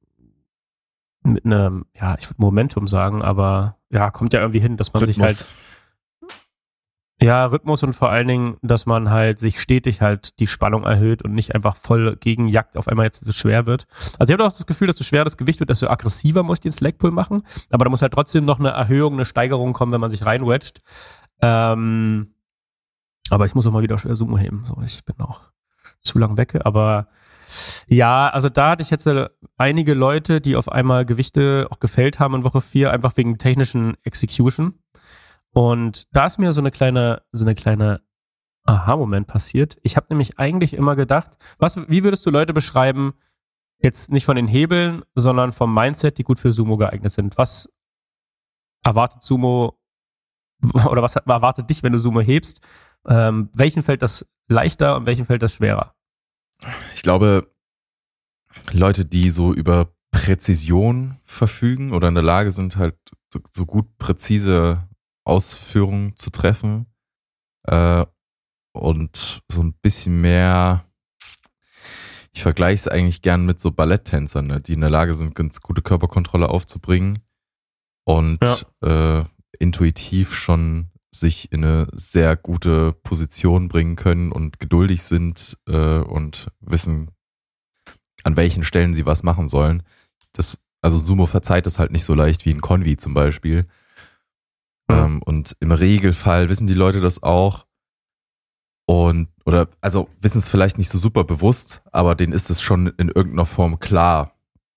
ja, ich würde Momentum sagen, aber ja, kommt ja irgendwie hin, dass man sich halt Rhythmus und vor allen Dingen, dass man halt sich stetig halt die Spannung erhöht und nicht einfach voll gegenjagt auf einmal jetzt so schwer wird. Also ich habe auch das Gefühl, desto schwerer das Gewicht wird, desto aggressiver muss ich den Slackpull machen, aber da muss halt trotzdem noch eine Erhöhung, eine Steigerung kommen, wenn man sich reinwedgt. Aber ich muss auch mal wieder schwer Sumo heben. So, ich bin auch zu lang weg, aber ja, also da hatte ich jetzt einige Leute, die auf einmal Gewichte auch gefällt haben in Woche 4, einfach wegen technischen Execution. Und da ist mir so eine kleine Aha-Moment passiert. Ich habe nämlich eigentlich immer gedacht, wie würdest du Leute beschreiben, jetzt nicht von den Hebeln, sondern vom Mindset, die gut für Sumo geeignet sind? Was erwartet Sumo oder was erwartet dich, wenn du Sumo hebst? Welchen fällt das leichter und welchen fällt das schwerer? Ich glaube, Leute, die so über Präzision verfügen oder in der Lage sind, halt so gut präzise Ausführungen zu treffen und so ein bisschen mehr, ich vergleiche es eigentlich gern mit so Balletttänzern, ne, die in der Lage sind, ganz gute Körperkontrolle aufzubringen und intuitiv schon sich in eine sehr gute Position bringen können und geduldig sind und wissen, an welchen Stellen sie was machen sollen. Also Sumo verzeiht das halt nicht so leicht wie ein Convi zum Beispiel. Und im Regelfall wissen die Leute das auch also wissen es vielleicht nicht so super bewusst, aber denen ist es schon in irgendeiner Form klar.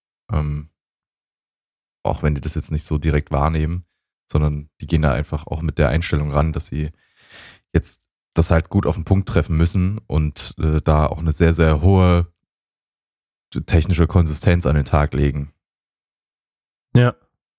Auch wenn die das jetzt nicht so direkt wahrnehmen, sondern die gehen da einfach auch mit der Einstellung ran, dass sie jetzt das halt gut auf den Punkt treffen müssen und da auch eine sehr, sehr hohe technische Konsistenz an den Tag legen. Ja.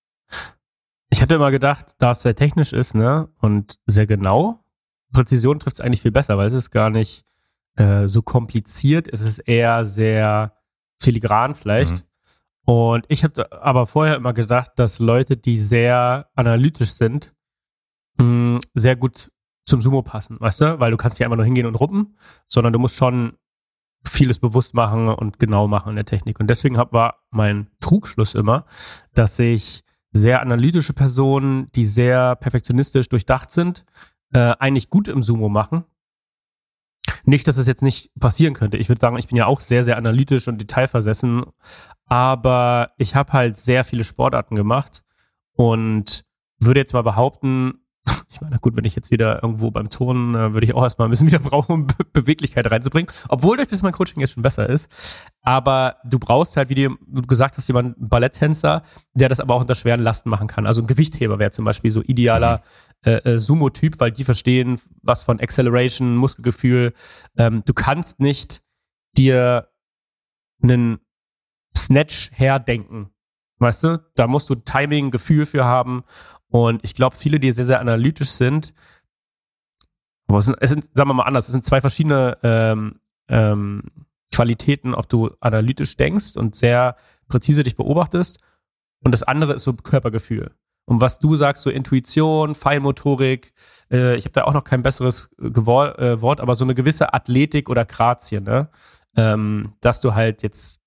Ich hatte immer gedacht, da es sehr technisch ist, ne, und sehr genau, Präzision trifft es eigentlich viel besser, weil es ist gar nicht so kompliziert, es ist eher sehr filigran vielleicht. Und ich habe aber vorher immer gedacht, dass Leute, die sehr analytisch sind, sehr gut zum Sumo passen, weißt du? Weil du kannst nicht einfach nur hingehen und ruppen, sondern du musst schon vieles bewusst machen und genau machen in der Technik. Und deswegen war mein Trugschluss immer, dass ich sehr analytische Personen, die sehr perfektionistisch durchdacht sind, eigentlich gut im Sumo machen. Nicht, dass es jetzt nicht passieren könnte. Ich würde sagen, ich bin ja auch sehr, sehr analytisch und detailversessen, aber ich habe halt sehr viele Sportarten gemacht und würde jetzt mal behaupten, ich meine, gut, wenn ich jetzt wieder irgendwo beim Turnen, würde ich auch erstmal ein bisschen wieder brauchen, um Beweglichkeit reinzubringen. Obwohl durch das mein Coaching jetzt schon besser ist. Aber du brauchst halt, wie du gesagt hast, jemanden Balletttänzer, der das aber auch unter schweren Lasten machen kann. Also ein Gewichtheber wäre zum Beispiel so idealer Sumo-Typ, weil die verstehen was von Acceleration, Muskelgefühl. Du kannst nicht dir einen Snatch herdenken. Weißt du? Da musst du Timing, Gefühl für haben. Und ich glaube, viele, die sehr, sehr analytisch sind, aber es sind, sagen wir mal anders, es sind zwei verschiedene Qualitäten, ob du analytisch denkst und sehr präzise dich beobachtest. Und das andere ist so Körpergefühl. Und was du sagst, so Intuition, Feinmotorik, ich habe da auch noch kein besseres Wort, aber so eine gewisse Athletik oder Grazie, ne? Dass du halt jetzt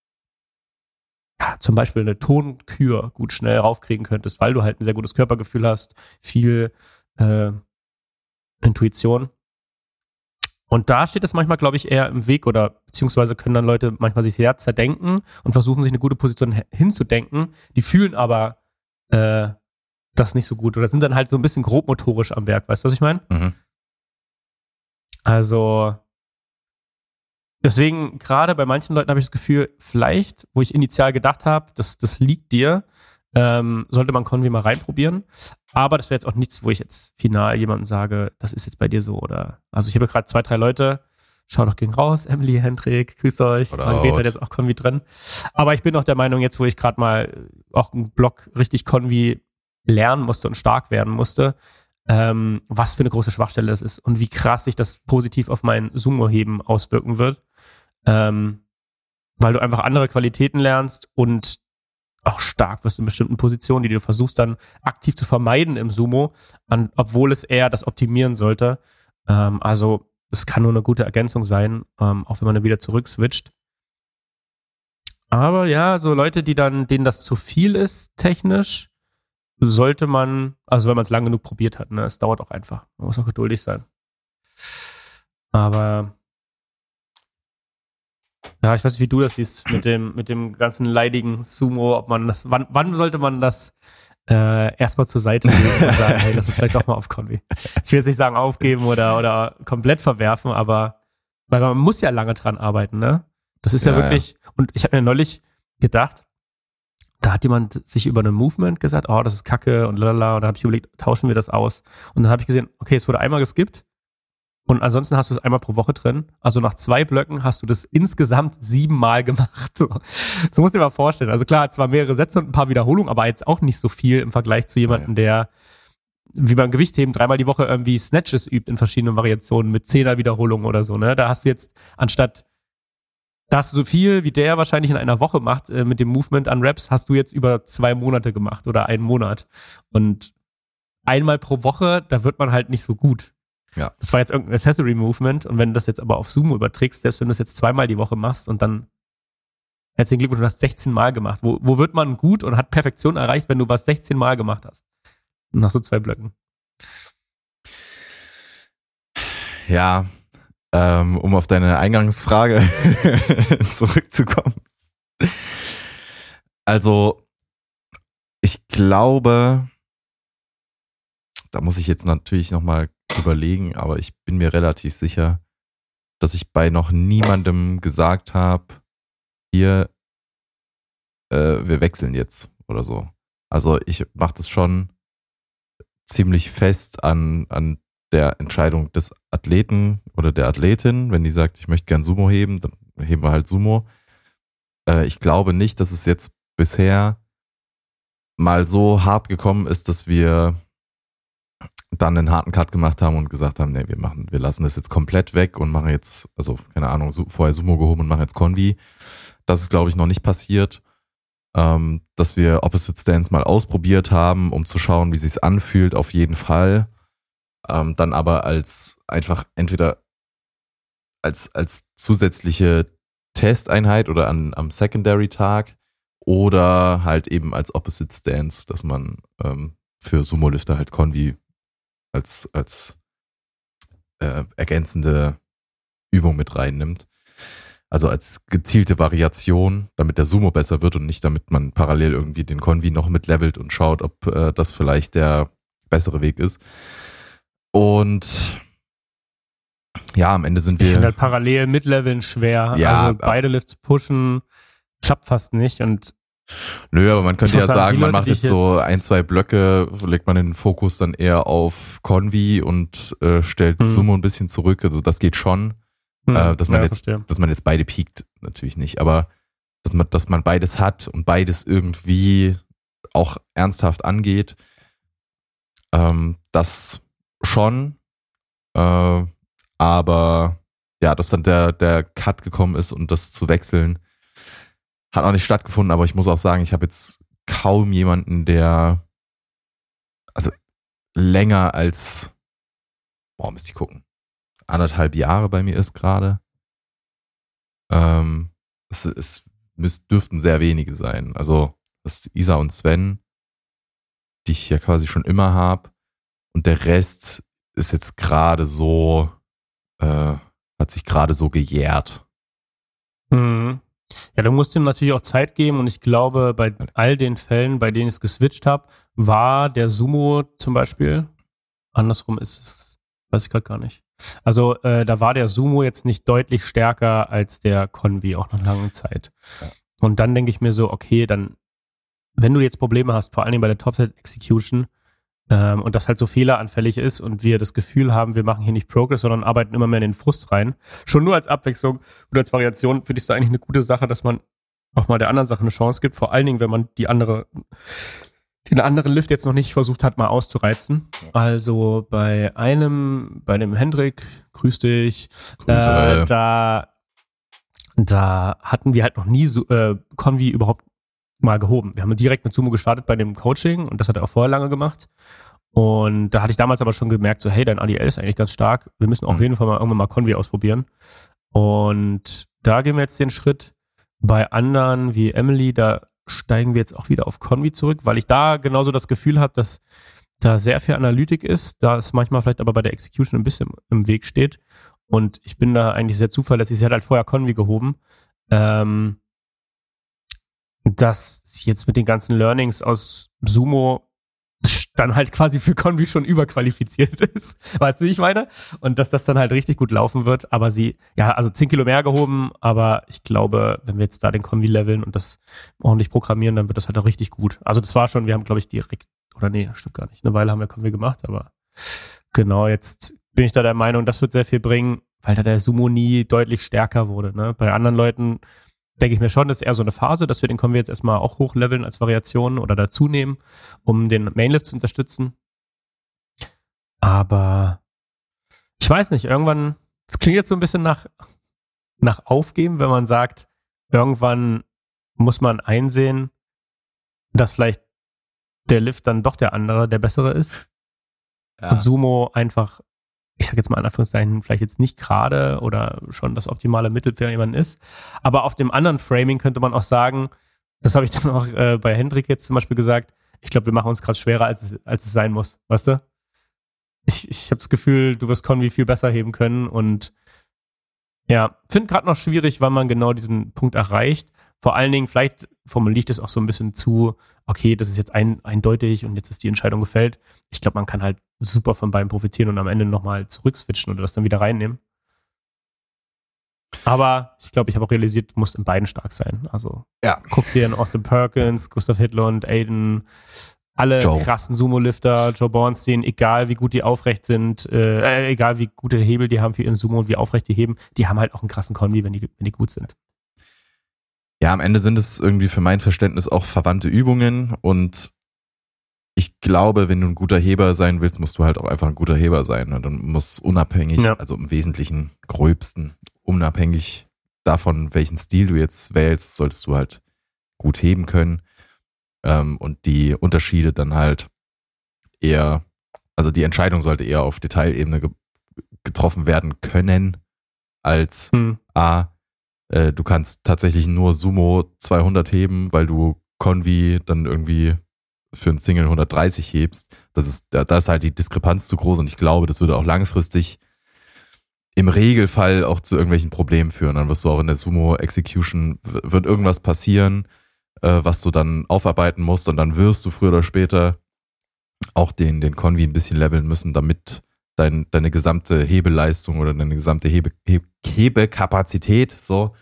zum Beispiel eine Tonkür gut schnell raufkriegen könntest, weil du halt ein sehr gutes Körpergefühl hast, viel Intuition. Und da steht es manchmal, glaube ich, eher im Weg oder beziehungsweise können dann Leute manchmal sich sehr zerdenken und versuchen, sich eine gute Position hinzudenken. Die fühlen aber das nicht so gut oder sind dann halt so ein bisschen grobmotorisch am Werk. Weißt du, was ich meine? Mhm. Also deswegen, gerade bei manchen Leuten habe ich das Gefühl, vielleicht, wo ich initial gedacht habe, das liegt dir, sollte man Convi mal reinprobieren. Aber das wäre jetzt auch nichts, wo ich jetzt final jemandem sage, das ist jetzt bei dir so. Oder also ich habe gerade 2, 3 Leute, schau doch gegen raus, Emily, Hendrik, grüßt euch. Margarete hat jetzt auch Convi drin. Aber ich bin auch der Meinung, jetzt wo ich gerade mal auch einen Block richtig Convi lernen musste und stark werden musste, was für eine große Schwachstelle das ist und wie krass sich das positiv auf mein Sumo-Heben auswirken wird. Weil du einfach andere Qualitäten lernst und auch stark wirst in bestimmten Positionen, die du versuchst dann aktiv zu vermeiden im Sumo, obwohl es eher das optimieren sollte. Also es kann nur eine gute Ergänzung sein, auch wenn man dann wieder zurückswitcht. Aber ja, so Leute, denen das zu viel ist technisch, sollte man, also wenn man es lang genug probiert hat, ne, es dauert auch einfach. Man muss auch geduldig sein. Aber ja, ich weiß nicht, wie du das siehst mit dem ganzen leidigen Sumo, ob man das, wann sollte man das erstmal zur Seite legen und sagen, hey, lass uns vielleicht doch mal auf Convi. Ich will jetzt nicht sagen aufgeben oder komplett verwerfen, aber weil man muss ja lange dran arbeiten, ne? Das ist ja wirklich, und ich habe mir neulich gedacht, da hat jemand sich über ein Movement gesagt, oh, das ist kacke und lalala, und dann habe ich überlegt, tauschen wir das aus. Und dann habe ich gesehen, okay, es wurde einmal geskippt und ansonsten hast du es einmal pro Woche drin. Also nach 2 Blöcken hast du das insgesamt 7 Mal gemacht. So musst du dir mal vorstellen. Also klar, zwar mehrere Sätze und ein paar Wiederholungen, aber jetzt auch nicht so viel im Vergleich zu jemandem, der wie beim Gewichtheben 3-mal die Woche irgendwie Snatches übt in verschiedenen Variationen mit 10er Wiederholungen oder so. Ne? Da hast du jetzt anstatt das so viel, wie der wahrscheinlich in einer Woche macht, mit dem Movement an Reps, hast du jetzt über 2 Monate gemacht oder 1 Monat. Und einmal pro Woche, da wird man halt nicht so gut. Ja. Das war jetzt irgendein Accessory-Movement und wenn du das jetzt aber auf Sumo überträgst, selbst wenn du es jetzt 2-mal die Woche machst und dann herzlichen Glückwunsch, du hast 16 Mal gemacht. Wo wird man gut und hat Perfektion erreicht, wenn du was 16 Mal gemacht hast? Nach so 2 Blöcken. Ja, um auf deine Eingangsfrage zurückzukommen. Also, ich glaube, da muss ich jetzt natürlich nochmal überlegen, aber ich bin mir relativ sicher, dass ich bei noch niemandem gesagt habe, hier, wir wechseln jetzt oder so. Also ich mache das schon ziemlich fest an der Entscheidung des Athleten oder der Athletin. Wenn die sagt, ich möchte gern Sumo heben, dann heben wir halt Sumo. Ich glaube nicht, dass es jetzt bisher mal so hart gekommen ist, dass wir dann einen harten Cut gemacht haben und gesagt haben, nee, wir lassen das jetzt komplett weg und machen jetzt, also keine Ahnung, vorher Sumo gehoben und machen jetzt Convi. Das ist, glaube ich, noch nicht passiert. Dass wir Opposite Stance mal ausprobiert haben, um zu schauen, wie es sich anfühlt, auf jeden Fall. Dann aber einfach entweder als zusätzliche Testeinheit oder am Secondary-Tag oder halt eben als Opposite Stance, dass man für Sumo-Lifter halt Convi als ergänzende Übung mit reinnimmt. Also als gezielte Variation, damit der Sumo besser wird und nicht damit man parallel irgendwie den Convi noch mitlevelt und schaut, ob das vielleicht der bessere Weg ist. Und ja, am Ende sind wir... Ich finde halt parallel mitleveln schwer. Ja, also beide Lifts pushen, klappt fast nicht. Und nö, aber man könnte ja sagen, man Leute, macht jetzt so 1, 2 Blöcke, legt man den Fokus dann eher auf Convi und stellt Sumo ein bisschen zurück. Also das geht schon. Dass man jetzt beide piekt, natürlich nicht. Aber dass man beides hat und beides irgendwie auch ernsthaft angeht, das schon. Aber ja, dass dann der Cut gekommen ist und das zu wechseln, hat auch nicht stattgefunden. Aber ich muss auch sagen, ich habe jetzt kaum jemanden, der also länger als, müsste ich gucken, 1,5 Jahre bei mir ist gerade. Es dürften sehr wenige sein. Also das ist Isa und Sven, die ich ja quasi schon immer habe. Und der Rest ist jetzt gerade so hat sich gerade so gejährt. Mhm. Ja, du musst ihm natürlich auch Zeit geben und ich glaube, bei all den Fällen, bei denen ich es geswitcht habe, war der Sumo zum Beispiel, andersrum ist es, weiß ich gerade gar nicht. Also da war der Sumo jetzt nicht deutlich stärker als der Convi, auch nach langer Zeit. Ja. Und dann denke ich mir so, okay, dann, wenn du jetzt Probleme hast, vor allen Dingen bei der Topset-Execution, und das halt so fehleranfällig ist und wir das Gefühl haben, wir machen hier nicht Progress, sondern arbeiten immer mehr in den Frust rein. Schon nur als Abwechslung oder als Variation finde ich es eigentlich eine gute Sache, dass man auch mal der anderen Sache eine Chance gibt. Vor allen Dingen, wenn man den anderen Lift jetzt noch nicht versucht hat, mal auszureizen. Also bei dem Hendrik, grüß dich, da hatten wir halt noch nie so, Convi überhaupt mal gehoben. Wir haben direkt mit Sumo gestartet bei dem Coaching und das hat er auch vorher lange gemacht. Und da hatte ich damals aber schon gemerkt, so hey, dein ADL ist eigentlich ganz stark. Wir müssen auf jeden Fall mal irgendwann mal Convi ausprobieren. Und da gehen wir jetzt den Schritt. Bei anderen wie Emily, da steigen wir jetzt auch wieder auf Convi zurück, weil ich da genauso das Gefühl habe, dass da sehr viel Analytik ist, da es manchmal vielleicht aber bei der Execution ein bisschen im Weg steht. Und ich bin da eigentlich sehr zuverlässig. Sie hat halt vorher Convi gehoben. Dass sie jetzt mit den ganzen Learnings aus Sumo dann halt quasi für Convi schon überqualifiziert ist. Weißt du, wie ich meine? Und dass das dann halt richtig gut laufen wird. Aber sie, ja, also 10 Kilo mehr gehoben, aber ich glaube, wenn wir jetzt da den Convi leveln und das ordentlich programmieren, dann wird das halt auch richtig gut. Also das war schon, wir haben, glaube ich, direkt, oder nee, stimmt gar nicht. Eine Weile haben wir Convi gemacht, aber genau, jetzt bin ich da der Meinung, das wird sehr viel bringen, weil da der Sumo nie deutlich stärker wurde. Ne? Bei anderen Leuten denke ich mir schon, das ist eher so eine Phase, dass wir den Convi jetzt erstmal auch hochleveln als Variation oder dazu nehmen, um den Mainlift zu unterstützen. Aber ich weiß nicht, irgendwann, es klingt jetzt so ein bisschen nach Aufgeben, wenn man sagt, irgendwann muss man einsehen, dass vielleicht der Lift dann doch der andere, der bessere ist. Ja. Und Sumo einfach, ich sag jetzt mal in Anführungszeichen, vielleicht jetzt nicht gerade oder schon das optimale Mittel für jemanden ist. Aber auf dem anderen Framing könnte man auch sagen, das habe ich dann auch bei Hendrik jetzt zum Beispiel gesagt, ich glaube, wir machen uns gerade schwerer, als es sein muss, weißt du? Ich habe das Gefühl, du wirst Convi viel besser heben können und ja, finde gerade noch schwierig, wann man genau diesen Punkt erreicht. Vor allen Dingen, vielleicht formuliere ich das auch so ein bisschen zu, okay, das ist jetzt eindeutig und jetzt ist die Entscheidung gefällt. Ich glaube, man kann halt super von beiden profitieren und am Ende nochmal zurückswitchen oder das dann wieder reinnehmen. Aber ich glaube, ich habe auch realisiert, du musst in beiden stark sein. Also guck dir in Austin Perkins, Gustav Hedlund, Aiden, alle krassen Sumo-Lifter, Joe Bornstein, egal wie gut die aufrecht sind, egal wie gute Hebel die haben für ihren Sumo und wie aufrecht die heben, die haben halt auch einen krassen Convi, wenn die gut sind. Ja, am Ende sind es irgendwie für mein Verständnis auch verwandte Übungen und ich glaube, wenn du ein guter Heber sein willst, musst du halt auch einfach ein guter Heber sein und dann muss unabhängig, also im Wesentlichen gröbsten, unabhängig davon, welchen Stil du jetzt wählst, solltest du halt gut heben können und die Unterschiede dann halt eher, also die Entscheidung sollte eher auf Detailebene getroffen werden können als du kannst tatsächlich nur Sumo 200 heben, weil du Convi dann irgendwie für einen Single 130 hebst. Da ist halt die Diskrepanz zu groß und ich glaube, das würde auch langfristig im Regelfall auch zu irgendwelchen Problemen führen. Dann wirst du auch in der Sumo-Execution, wird irgendwas passieren, was du dann aufarbeiten musst und dann wirst du früher oder später auch den Convi ein bisschen leveln müssen, damit deine gesamte Hebeleistung oder deine gesamte Hebekapazität so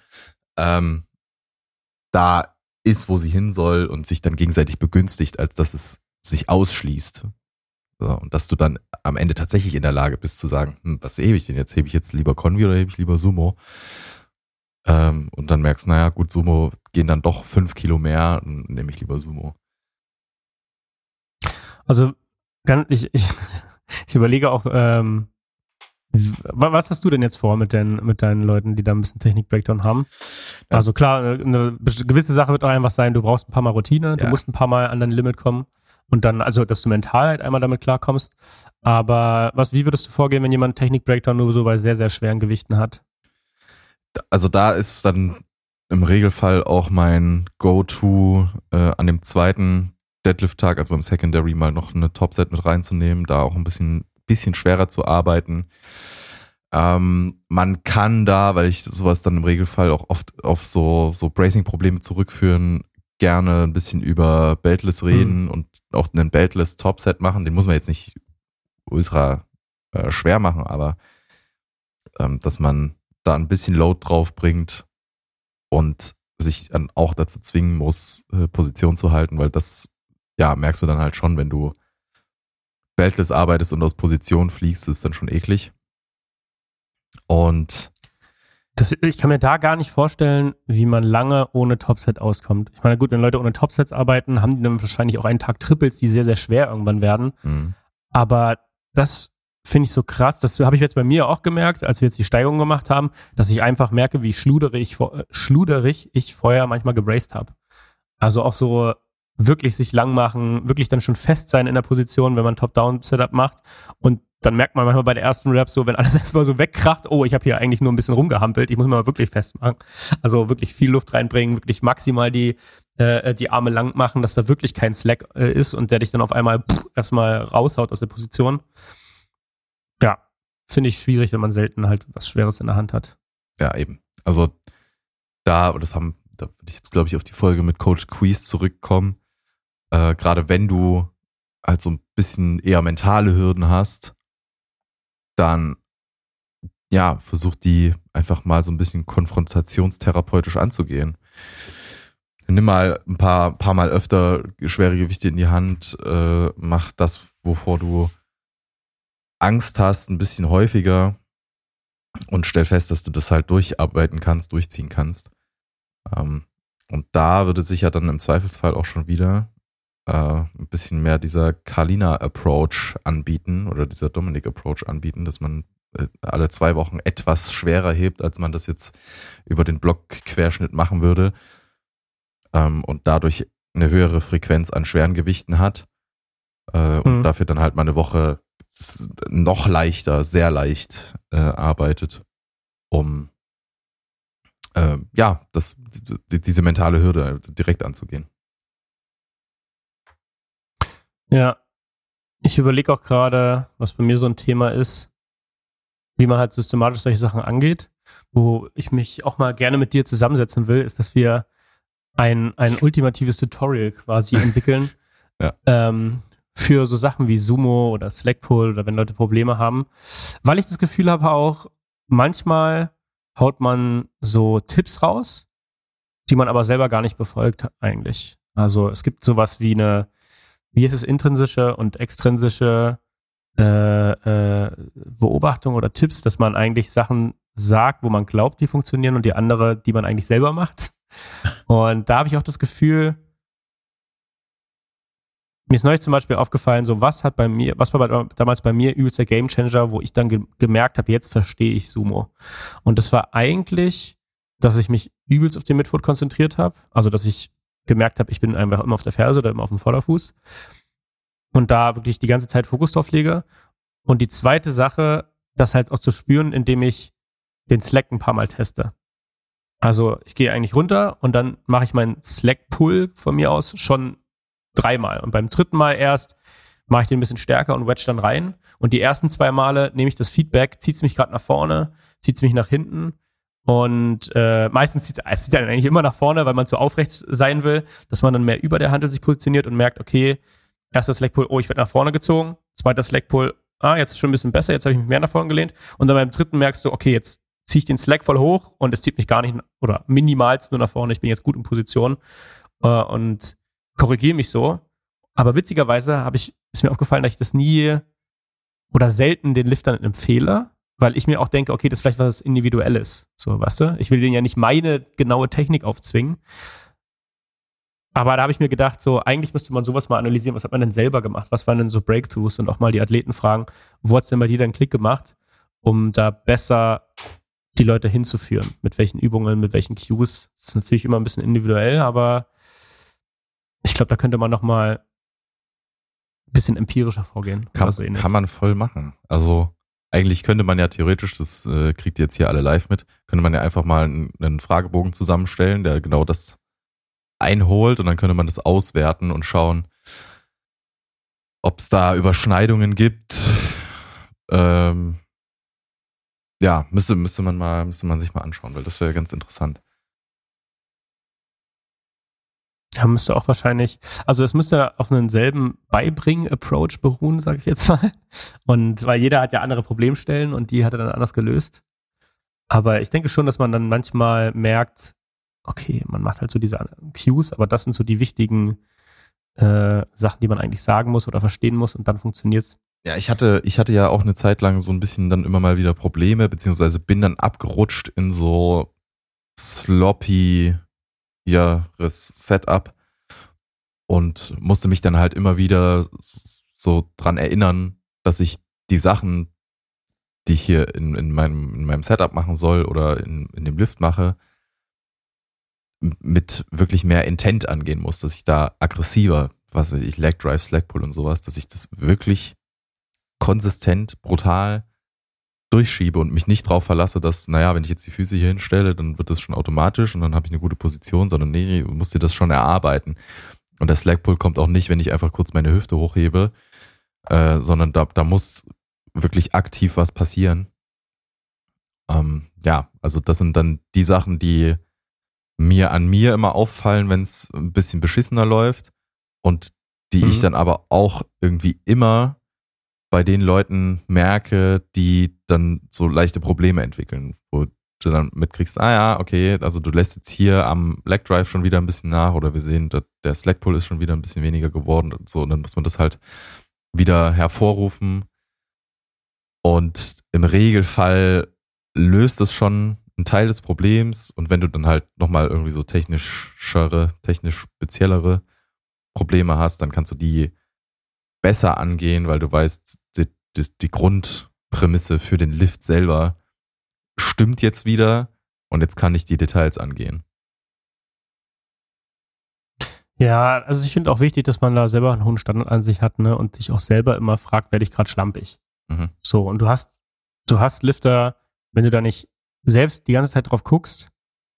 da ist, wo sie hin soll und sich dann gegenseitig begünstigt, als dass es sich ausschließt. So, und dass du dann am Ende tatsächlich in der Lage bist zu sagen, was hebe ich denn jetzt? Hebe ich jetzt lieber Convi oder hebe ich lieber Sumo? Und dann merkst du, naja, gut, Sumo gehen dann doch 5 Kilo mehr, dann nehme ich lieber Sumo. Also ich überlege auch, was hast du denn jetzt vor mit deinen Leuten, die da ein bisschen Technik-Breakdown haben? Ja. Also klar, eine gewisse Sache wird auch einfach sein, du brauchst ein paar Mal Routine, du musst ein paar Mal an dein Limit kommen und dann, also dass du mental halt einmal damit klarkommst. Aber wie würdest du vorgehen, wenn jemand Technik-Breakdown nur so bei sehr, sehr schweren Gewichten hat? Also da ist dann im Regelfall auch mein Go-To an dem zweiten Deadlift-Tag, also im Secondary mal noch eine Topset mit reinzunehmen, da auch ein bisschen schwerer zu arbeiten. Man kann da, weil ich sowas dann im Regelfall auch oft auf so Bracing-Probleme zurückführen, gerne ein bisschen über Beltless reden und auch einen Beltless Topset machen. Den muss man jetzt nicht ultra schwer machen, aber dass man da ein bisschen Load drauf bringt und sich dann auch dazu zwingen muss, Position zu halten, weil das, ja, merkst du dann halt schon, wenn du Beltless arbeitest und aus Position fliegst, ist dann schon eklig. Und ich kann mir da gar nicht vorstellen, wie man lange ohne Topset auskommt. Ich meine, gut, wenn Leute ohne Topsets arbeiten, haben die dann wahrscheinlich auch einen Tag Triples, die sehr, sehr schwer irgendwann werden. Aber das finde ich so krass. Das habe ich jetzt bei mir auch gemerkt, als wir jetzt die Steigerung gemacht haben, dass ich einfach merke, wie schluderig ich vorher manchmal gebraced habe. Also auch so wirklich sich lang machen, wirklich dann schon fest sein in der Position, wenn man Top-Down-Setup macht. Und dann merkt man manchmal bei der ersten Rap so, wenn alles erstmal so wegkracht, oh, ich habe hier eigentlich nur ein bisschen rumgehampelt, ich muss mal wirklich festmachen. Also wirklich viel Luft reinbringen, wirklich maximal die Arme lang machen, dass da wirklich kein Slack ist und der dich dann auf einmal erstmal raushaut aus der Position. Ja, finde ich schwierig, wenn man selten halt was Schweres in der Hand hat. Ja, eben. Also da würde ich jetzt, glaube ich, auf die Folge mit Coach Quees zurückkommen. Gerade wenn du halt so ein bisschen eher mentale Hürden hast, dann ja, versuch die einfach mal so ein bisschen konfrontationstherapeutisch anzugehen. Nimm mal ein paar Mal öfter schwere Gewichte in die Hand, mach das, wovor du Angst hast, ein bisschen häufiger und stell fest, dass du das halt durchziehen kannst. Und da würde sich ja dann im Zweifelsfall auch schon wieder ein bisschen mehr dieser Kalina-Approach anbieten oder dieser Dominik-Approach anbieten, dass man alle 2 Wochen etwas schwerer hebt, als man das jetzt über den Blockquerschnitt machen würde, und dadurch eine höhere Frequenz an schweren Gewichten hat und dafür dann halt mal eine Woche noch leichter, sehr leicht arbeitet, um diese mentale Hürde direkt anzugehen. Ja, ich überlege auch gerade, was bei mir so ein Thema ist, wie man halt systematisch solche Sachen angeht. Wo ich mich auch mal gerne mit dir zusammensetzen will, ist, dass wir ein ultimatives Tutorial quasi entwickeln. Für so Sachen wie Sumo oder Slackpull oder wenn Leute Probleme haben. Weil ich das Gefühl habe auch, manchmal haut man so Tipps raus, die man aber selber gar nicht befolgt eigentlich. Also es gibt sowas wie wie ist es, intrinsische und extrinsische Beobachtung oder Tipps, dass man eigentlich Sachen sagt, wo man glaubt, die funktionieren und die andere, die man eigentlich selber macht. Und da habe ich auch das Gefühl, mir ist neulich zum Beispiel aufgefallen, so was war damals bei mir übelst der Gamechanger, wo ich dann gemerkt habe, jetzt verstehe ich Sumo. Und das war eigentlich, dass ich mich übelst auf den Midfoot konzentriert habe. Also, dass ich gemerkt habe, ich bin einfach immer auf der Ferse oder immer auf dem Vorderfuß. Und da wirklich die ganze Zeit Fokus drauf lege. Und die zweite Sache, das halt auch zu spüren, indem ich den Slack ein paar Mal teste. Also, ich gehe eigentlich runter und dann mache ich meinen Slack-Pull von mir aus schon 3 Mal. Und beim 3. Mal erst mache ich den ein bisschen stärker und wedge dann rein. Und die ersten 2 Male nehme ich das Feedback, zieht es mich gerade nach vorne, zieht es mich nach hinten. Und meistens zieht es dann eigentlich immer nach vorne, weil man so aufrecht sein will, dass man dann mehr über der Handel sich positioniert und merkt, okay, erster Slackpull, oh, ich werde nach vorne gezogen. Zweiter Slackpull, jetzt ist schon ein bisschen besser, jetzt habe ich mich mehr nach vorne gelehnt. Und dann beim 3. merkst du, okay, jetzt ziehe ich den Slack voll hoch und es zieht mich gar nicht oder minimalst nur nach vorne. Ich bin jetzt gut in Position und korrigiere mich so. Aber witzigerweise ist mir aufgefallen, dass ich das nie oder selten den Liftern empfehle, weil ich mir auch denke, okay, das ist vielleicht was Individuelles. So, weißt du? Ich will denen ja nicht meine genaue Technik aufzwingen. Aber da habe ich mir gedacht, so, eigentlich müsste man sowas mal analysieren. Was hat man denn selber gemacht? Was waren denn so Breakthroughs? Und auch mal die Athleten fragen, wo hat es denn bei dir dann Klick gemacht, um da besser die Leute hinzuführen? Mit welchen Übungen, mit welchen Cues? Das ist natürlich immer ein bisschen individuell, aber ich glaube, da könnte man noch mal ein bisschen empirischer vorgehen. Kann man voll machen. Also eigentlich könnte man ja theoretisch, das kriegt ihr jetzt hier alle live mit, könnte man ja einfach mal einen Fragebogen zusammenstellen, der genau das einholt und dann könnte man das auswerten und schauen, ob es da Überschneidungen gibt. Ja, ja, müsste man sich mal anschauen, weil das wäre ganz interessant. Ja, müsste auch wahrscheinlich, also es müsste auf einen selben Beibringen-Approach beruhen, sage ich jetzt mal. Und weil jeder hat ja andere Problemstellen und die hat er dann anders gelöst. Aber ich denke schon, dass man dann manchmal merkt, okay, man macht halt so diese Cues, aber das sind so die wichtigen Sachen, die man eigentlich sagen muss oder verstehen muss und dann funktioniert's. Ja, ich hatte ja auch eine Zeit lang so ein bisschen dann immer mal wieder Probleme, beziehungsweise bin dann abgerutscht in so sloppy Setup und musste mich dann halt immer wieder so dran erinnern, dass ich die Sachen, die ich hier in meinem Setup machen soll oder in dem Lift mache, mit wirklich mehr Intent angehen muss, dass ich da aggressiver, was weiß ich, Leg Drive, Slack Pull und sowas, dass ich das wirklich konsistent, brutal durchschiebe und mich nicht drauf verlasse, dass, naja, wenn ich jetzt die Füße hier hinstelle, dann wird das schon automatisch und dann habe ich eine gute Position, sondern nee, du musst dir das schon erarbeiten. Und der Slack Pull kommt auch nicht, wenn ich einfach kurz meine Hüfte hochhebe, sondern da muss wirklich aktiv was passieren. Ja, also das sind dann die Sachen, die mir immer auffallen, wenn es ein bisschen beschissener läuft und die ich dann aber auch irgendwie immer bei den Leuten merke, die dann so leichte Probleme entwickeln, wo du dann mitkriegst, okay, also du lässt jetzt hier am Leg Drive schon wieder ein bisschen nach oder wir sehen, der Slack Pull ist schon wieder ein bisschen weniger geworden und so und dann muss man das halt wieder hervorrufen und im Regelfall löst es schon einen Teil des Problems und wenn du dann halt nochmal irgendwie so technisch speziellere Probleme hast, dann kannst du die besser angehen, weil du weißt, die Grundprämisse für den Lift selber stimmt jetzt wieder und jetzt kann ich die Details angehen. Ja, also ich finde auch wichtig, dass man da selber einen hohen Standard an sich hat, ne, und sich auch selber immer fragt, werde ich gerade schlampig? Mhm. So, und du hast Lifter, wenn du da nicht selbst die ganze Zeit drauf guckst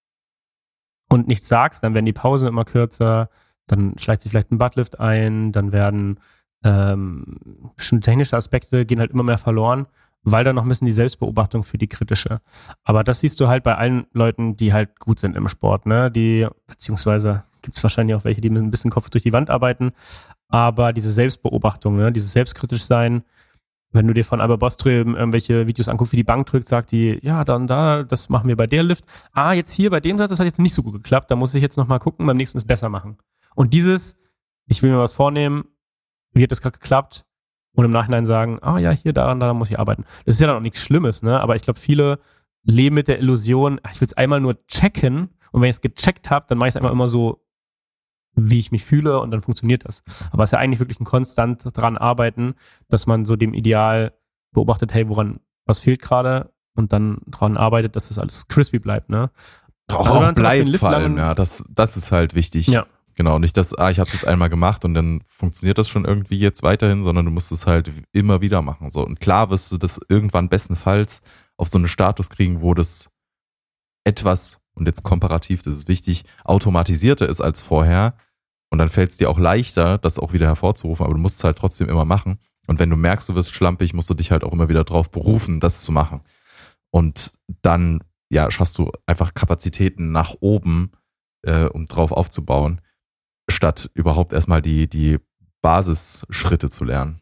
und nichts sagst, dann werden die Pausen immer kürzer, dann schleicht sich vielleicht ein Buttlift ein, dann werden bestimmte technische Aspekte gehen halt immer mehr verloren, weil da noch ein bisschen die Selbstbeobachtung für die kritische. Aber das siehst du halt bei allen Leuten, die halt gut sind im Sport, ne? Beziehungsweise gibt es wahrscheinlich auch welche, die mit ein bisschen Kopf durch die Wand arbeiten, aber diese Selbstbeobachtung, ne? Dieses selbstkritisch sein, wenn du dir von Albert Boström irgendwelche Videos anguckst, wie die Bank drückt, sagt die, ja, dann da, das machen wir bei der Lift. Jetzt hier bei dem Satz, das hat jetzt nicht so gut geklappt, da muss ich jetzt nochmal gucken, beim nächsten es besser machen. Und ich will mir was vornehmen, wie hat das gerade geklappt? Und im Nachhinein sagen, ja, hier, daran muss ich arbeiten. Das ist ja dann auch nichts Schlimmes, ne? Aber ich glaube, viele leben mit der Illusion, ich will es einmal nur checken und wenn ich es gecheckt habe, dann mache ich es einmal immer so, wie ich mich fühle und dann funktioniert das. Aber es ist ja eigentlich wirklich ein konstant dran arbeiten, dass man so dem Ideal beobachtet, hey, was fehlt gerade und dann dran arbeitet, dass das alles crispy bleibt, ne? Auch bleibt vor allem, ja, das ist halt wichtig. Ja. Genau, nicht, dass, ich habe es jetzt einmal gemacht und dann funktioniert das schon irgendwie jetzt weiterhin, sondern du musst es halt immer wieder machen. So. Und klar wirst du das irgendwann bestenfalls auf so einen Status kriegen, wo das etwas, und jetzt komparativ, das ist wichtig, automatisierter ist als vorher. Und dann fällt es dir auch leichter, das auch wieder hervorzurufen, aber du musst es halt trotzdem immer machen. Und wenn du merkst, du wirst schlampig, musst du dich halt auch immer wieder drauf berufen, das zu machen. Und dann, ja, schaffst du einfach Kapazitäten nach oben, um drauf aufzubauen, statt überhaupt erstmal die Basisschritte zu lernen.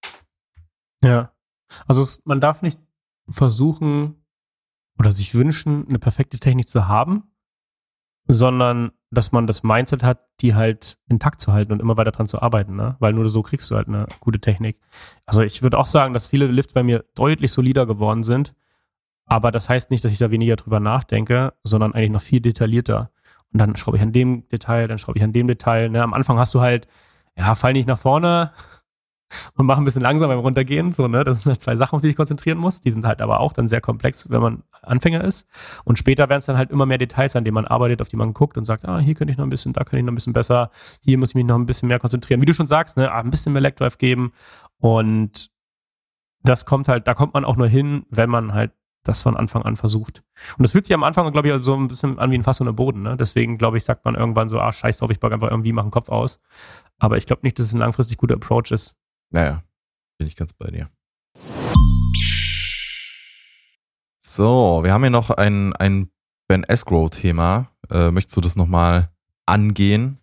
Ja, also man darf nicht versuchen oder sich wünschen, eine perfekte Technik zu haben, sondern dass man das Mindset hat, die halt intakt zu halten und immer weiter dran zu arbeiten, ne? Weil nur so kriegst du halt eine gute Technik. Also ich würde auch sagen, dass viele Lifts bei mir deutlich solider geworden sind, aber das heißt nicht, dass ich da weniger drüber nachdenke, sondern eigentlich noch viel detaillierter. Und dann schraube ich an dem Detail, dann schraube ich an dem Detail. Ne? Am Anfang hast du halt, fall nicht nach vorne und mach ein bisschen langsam beim Runtergehen. So, ne? Das sind halt zwei Sachen, auf die ich konzentrieren muss. Die sind halt aber auch dann sehr komplex, wenn man Anfänger ist. Und später werden es dann halt immer mehr Details, an denen man arbeitet, auf die man guckt und sagt, hier könnte ich noch ein bisschen, da könnte ich noch ein bisschen besser, hier muss ich mich noch ein bisschen mehr konzentrieren. Wie du schon sagst, ne? Ein bisschen mehr Leg Drive geben. Und das kommt halt, da kommt man auch nur hin, wenn man halt das von Anfang an versucht. Und das fühlt sich am Anfang, glaube ich, so ein bisschen an wie ein Fass ohne Boden. Ne? Deswegen, glaube ich, sagt man irgendwann so, scheiß drauf, ich baue einfach irgendwie, mache den Kopf aus. Aber ich glaube nicht, dass es ein langfristig guter Approach ist. Naja, bin ich ganz bei dir. So, wir haben hier noch ein Ben Askren-Thema. Möchtest du das nochmal angehen?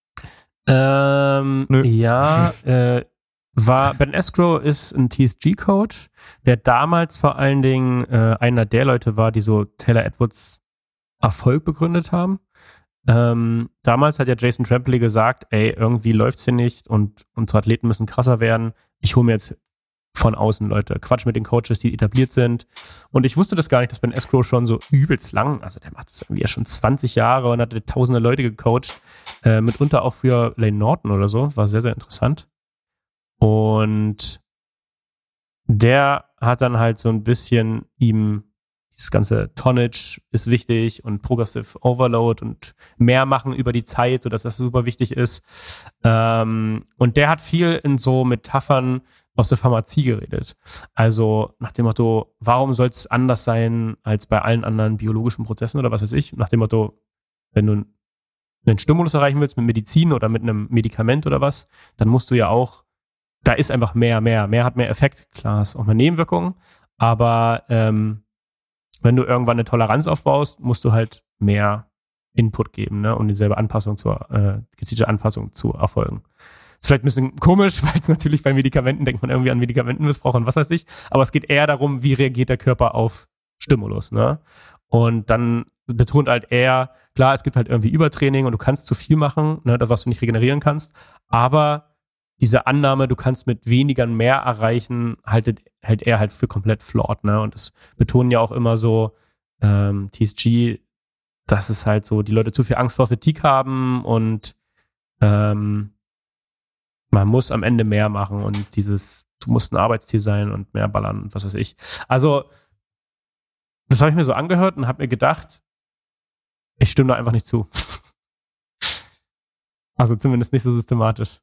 Ja, Ben Askren ist ein TSG-Coach, der damals vor allen Dingen einer der Leute war, die so Taylor Edwards Erfolg begründet haben. Damals hat ja Jason Trampley gesagt, ey, irgendwie läuft's hier nicht und unsere Athleten müssen krasser werden. Ich hole mir jetzt von außen Leute, Quatsch mit den Coaches, die etabliert sind. Und ich wusste das gar nicht, dass Ben Askren schon so übelst lang, also der macht das irgendwie ja schon 20 Jahre und hat tausende Leute gecoacht, mitunter auch für Lane Norton oder so, war sehr, sehr interessant. Und der hat dann halt so ein bisschen ihm dieses ganze Tonnage ist wichtig und Progressive Overload und mehr machen über die Zeit, sodass das super wichtig ist. Und der hat viel in so Metaphern aus der Pharmazie geredet. Also nach dem Motto, warum soll es anders sein als bei allen anderen biologischen Prozessen oder was weiß ich? Nach dem Motto, wenn du einen Stimulus erreichen willst mit Medizin oder mit einem Medikament oder was, dann musst du ja auch, da ist einfach mehr hat mehr Effekt. Klar, ist auch eine Nebenwirkung, aber wenn du irgendwann eine Toleranz aufbaust, musst du halt mehr Input geben, ne, um dieselbe gezielte Anpassung zu erfolgen. Ist vielleicht ein bisschen komisch, weil es natürlich bei Medikamenten denkt man irgendwie an Medikamentenmissbrauch und was weiß ich, aber es geht eher darum, wie reagiert der Körper auf Stimulus, ne? Und dann betont halt eher, klar, es gibt halt irgendwie Übertraining und du kannst zu viel machen, ne, das, was du nicht regenerieren kannst, aber diese Annahme, du kannst mit weniger mehr erreichen, hält er halt für komplett flawed, ne? Und das betonen ja auch immer so TSG, dass es halt so, die Leute zu viel Angst vor Fatigue haben und man muss am Ende mehr machen und du musst ein Arbeitsziel sein und mehr ballern und was weiß ich. Also, das habe ich mir so angehört und habe mir gedacht, ich stimme da einfach nicht zu. Also zumindest nicht so systematisch.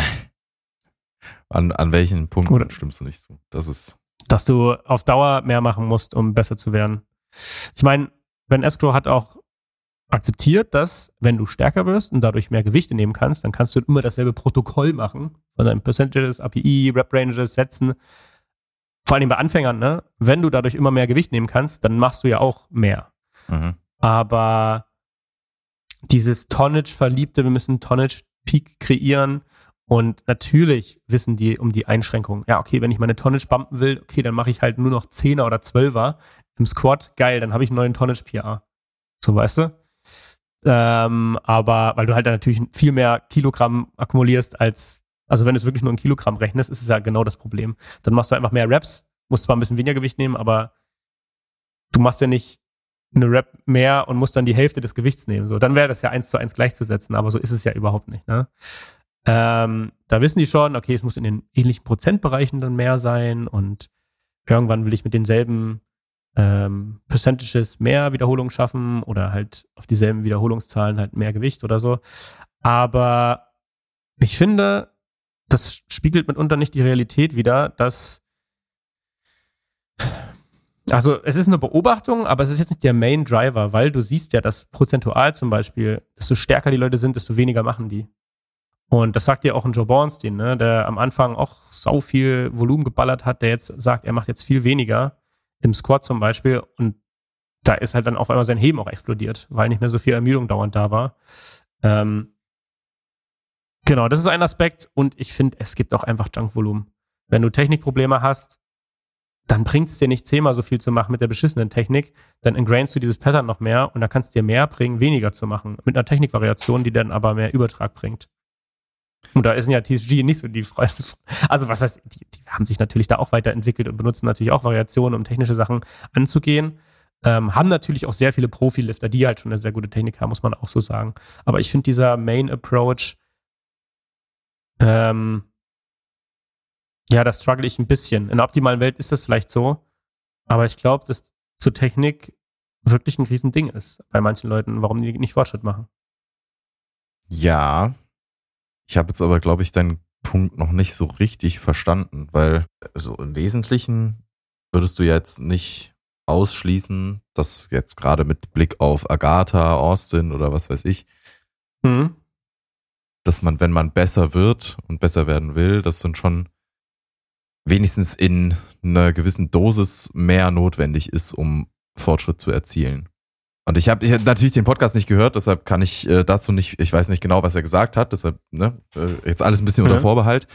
An welchen Punkten stimmst du nicht zu? Dass du auf Dauer mehr machen musst, um besser zu werden. Ich meine, Ben Askren hat auch akzeptiert, dass, wenn du stärker wirst und dadurch mehr Gewichte nehmen kannst, dann kannst du immer dasselbe Protokoll machen, von deinen Percentages, API, Rep-Ranges, Sätzen. Vor allem bei Anfängern, ne? Wenn du dadurch immer mehr Gewicht nehmen kannst, dann machst du ja auch mehr. Mhm. Aber dieses Tonnage-Verliebte, wir müssen Tonnage-Peak kreieren und natürlich wissen die um die Einschränkungen. Ja, okay, wenn ich meine Tonnage bumpen will, okay, dann mache ich halt nur noch 10er oder 12er im Squat. Geil, dann habe ich einen neuen Tonnage-PR. So, weißt du? Aber weil du halt dann natürlich viel mehr Kilogramm akkumulierst also wenn du es wirklich nur in Kilogramm rechnest, ist es ja genau das Problem. Dann machst du einfach mehr Reps, musst zwar ein bisschen weniger Gewicht nehmen, aber du machst ja nicht eine Rep mehr und musst dann die Hälfte des Gewichts nehmen. So, dann wäre das ja 1:1 gleichzusetzen, aber so ist es ja überhaupt nicht, ne? Da wissen die schon, okay, es muss in den ähnlichen Prozentbereichen dann mehr sein und irgendwann will ich mit denselben Percentages mehr Wiederholungen schaffen oder halt auf dieselben Wiederholungszahlen halt mehr Gewicht oder so. Aber ich finde, das spiegelt mitunter nicht die Realität wider, also es ist eine Beobachtung, aber es ist jetzt nicht der Main Driver, weil du siehst ja, dass prozentual zum Beispiel, desto stärker die Leute sind, desto weniger machen die. Und das sagt ja auch ein Joe Bornstein, ne, der am Anfang auch sau viel Volumen geballert hat, der jetzt sagt, er macht jetzt viel weniger im Squat zum Beispiel und da ist halt dann auf einmal sein Heben auch explodiert, weil nicht mehr so viel Ermüdung dauernd da war. Genau, das ist ein Aspekt und ich finde, es gibt auch einfach Junkvolumen. Wenn du Technikprobleme hast, dann bringt es dir nicht 10-mal so viel zu machen mit der beschissenen Technik, dann ingrainst du dieses Pattern noch mehr und dann kannst es dir mehr bringen, weniger zu machen, mit einer Technikvariation, die dann aber mehr Übertrag bringt. Und da ist ja TSG nicht so die Freude. Also was heißt, die haben sich natürlich da auch weiterentwickelt und benutzen natürlich auch Variationen, um technische Sachen anzugehen. Haben natürlich auch sehr viele Profilifter, die halt schon eine sehr gute Technik haben, muss man auch so sagen. Aber ich finde dieser Main Approach, das struggle ich ein bisschen. In der optimalen Welt ist das vielleicht so, aber ich glaube, dass zur Technik wirklich ein Riesending ist bei manchen Leuten, warum die nicht Fortschritt machen. Ja, ich habe jetzt aber, glaube ich, deinen Punkt noch nicht so richtig verstanden, weil so im Wesentlichen würdest du jetzt nicht ausschließen, dass jetzt gerade mit Blick auf Agatha, Austin oder was weiß ich, dass man, wenn man besser wird und besser werden will, dass dann schon wenigstens in einer gewissen Dosis mehr notwendig ist, um Fortschritt zu erzielen. Und ich habe natürlich den Podcast nicht gehört, deshalb kann ich dazu nicht, ich weiß nicht genau, was er gesagt hat, deshalb jetzt alles ein bisschen unter Vorbehalt.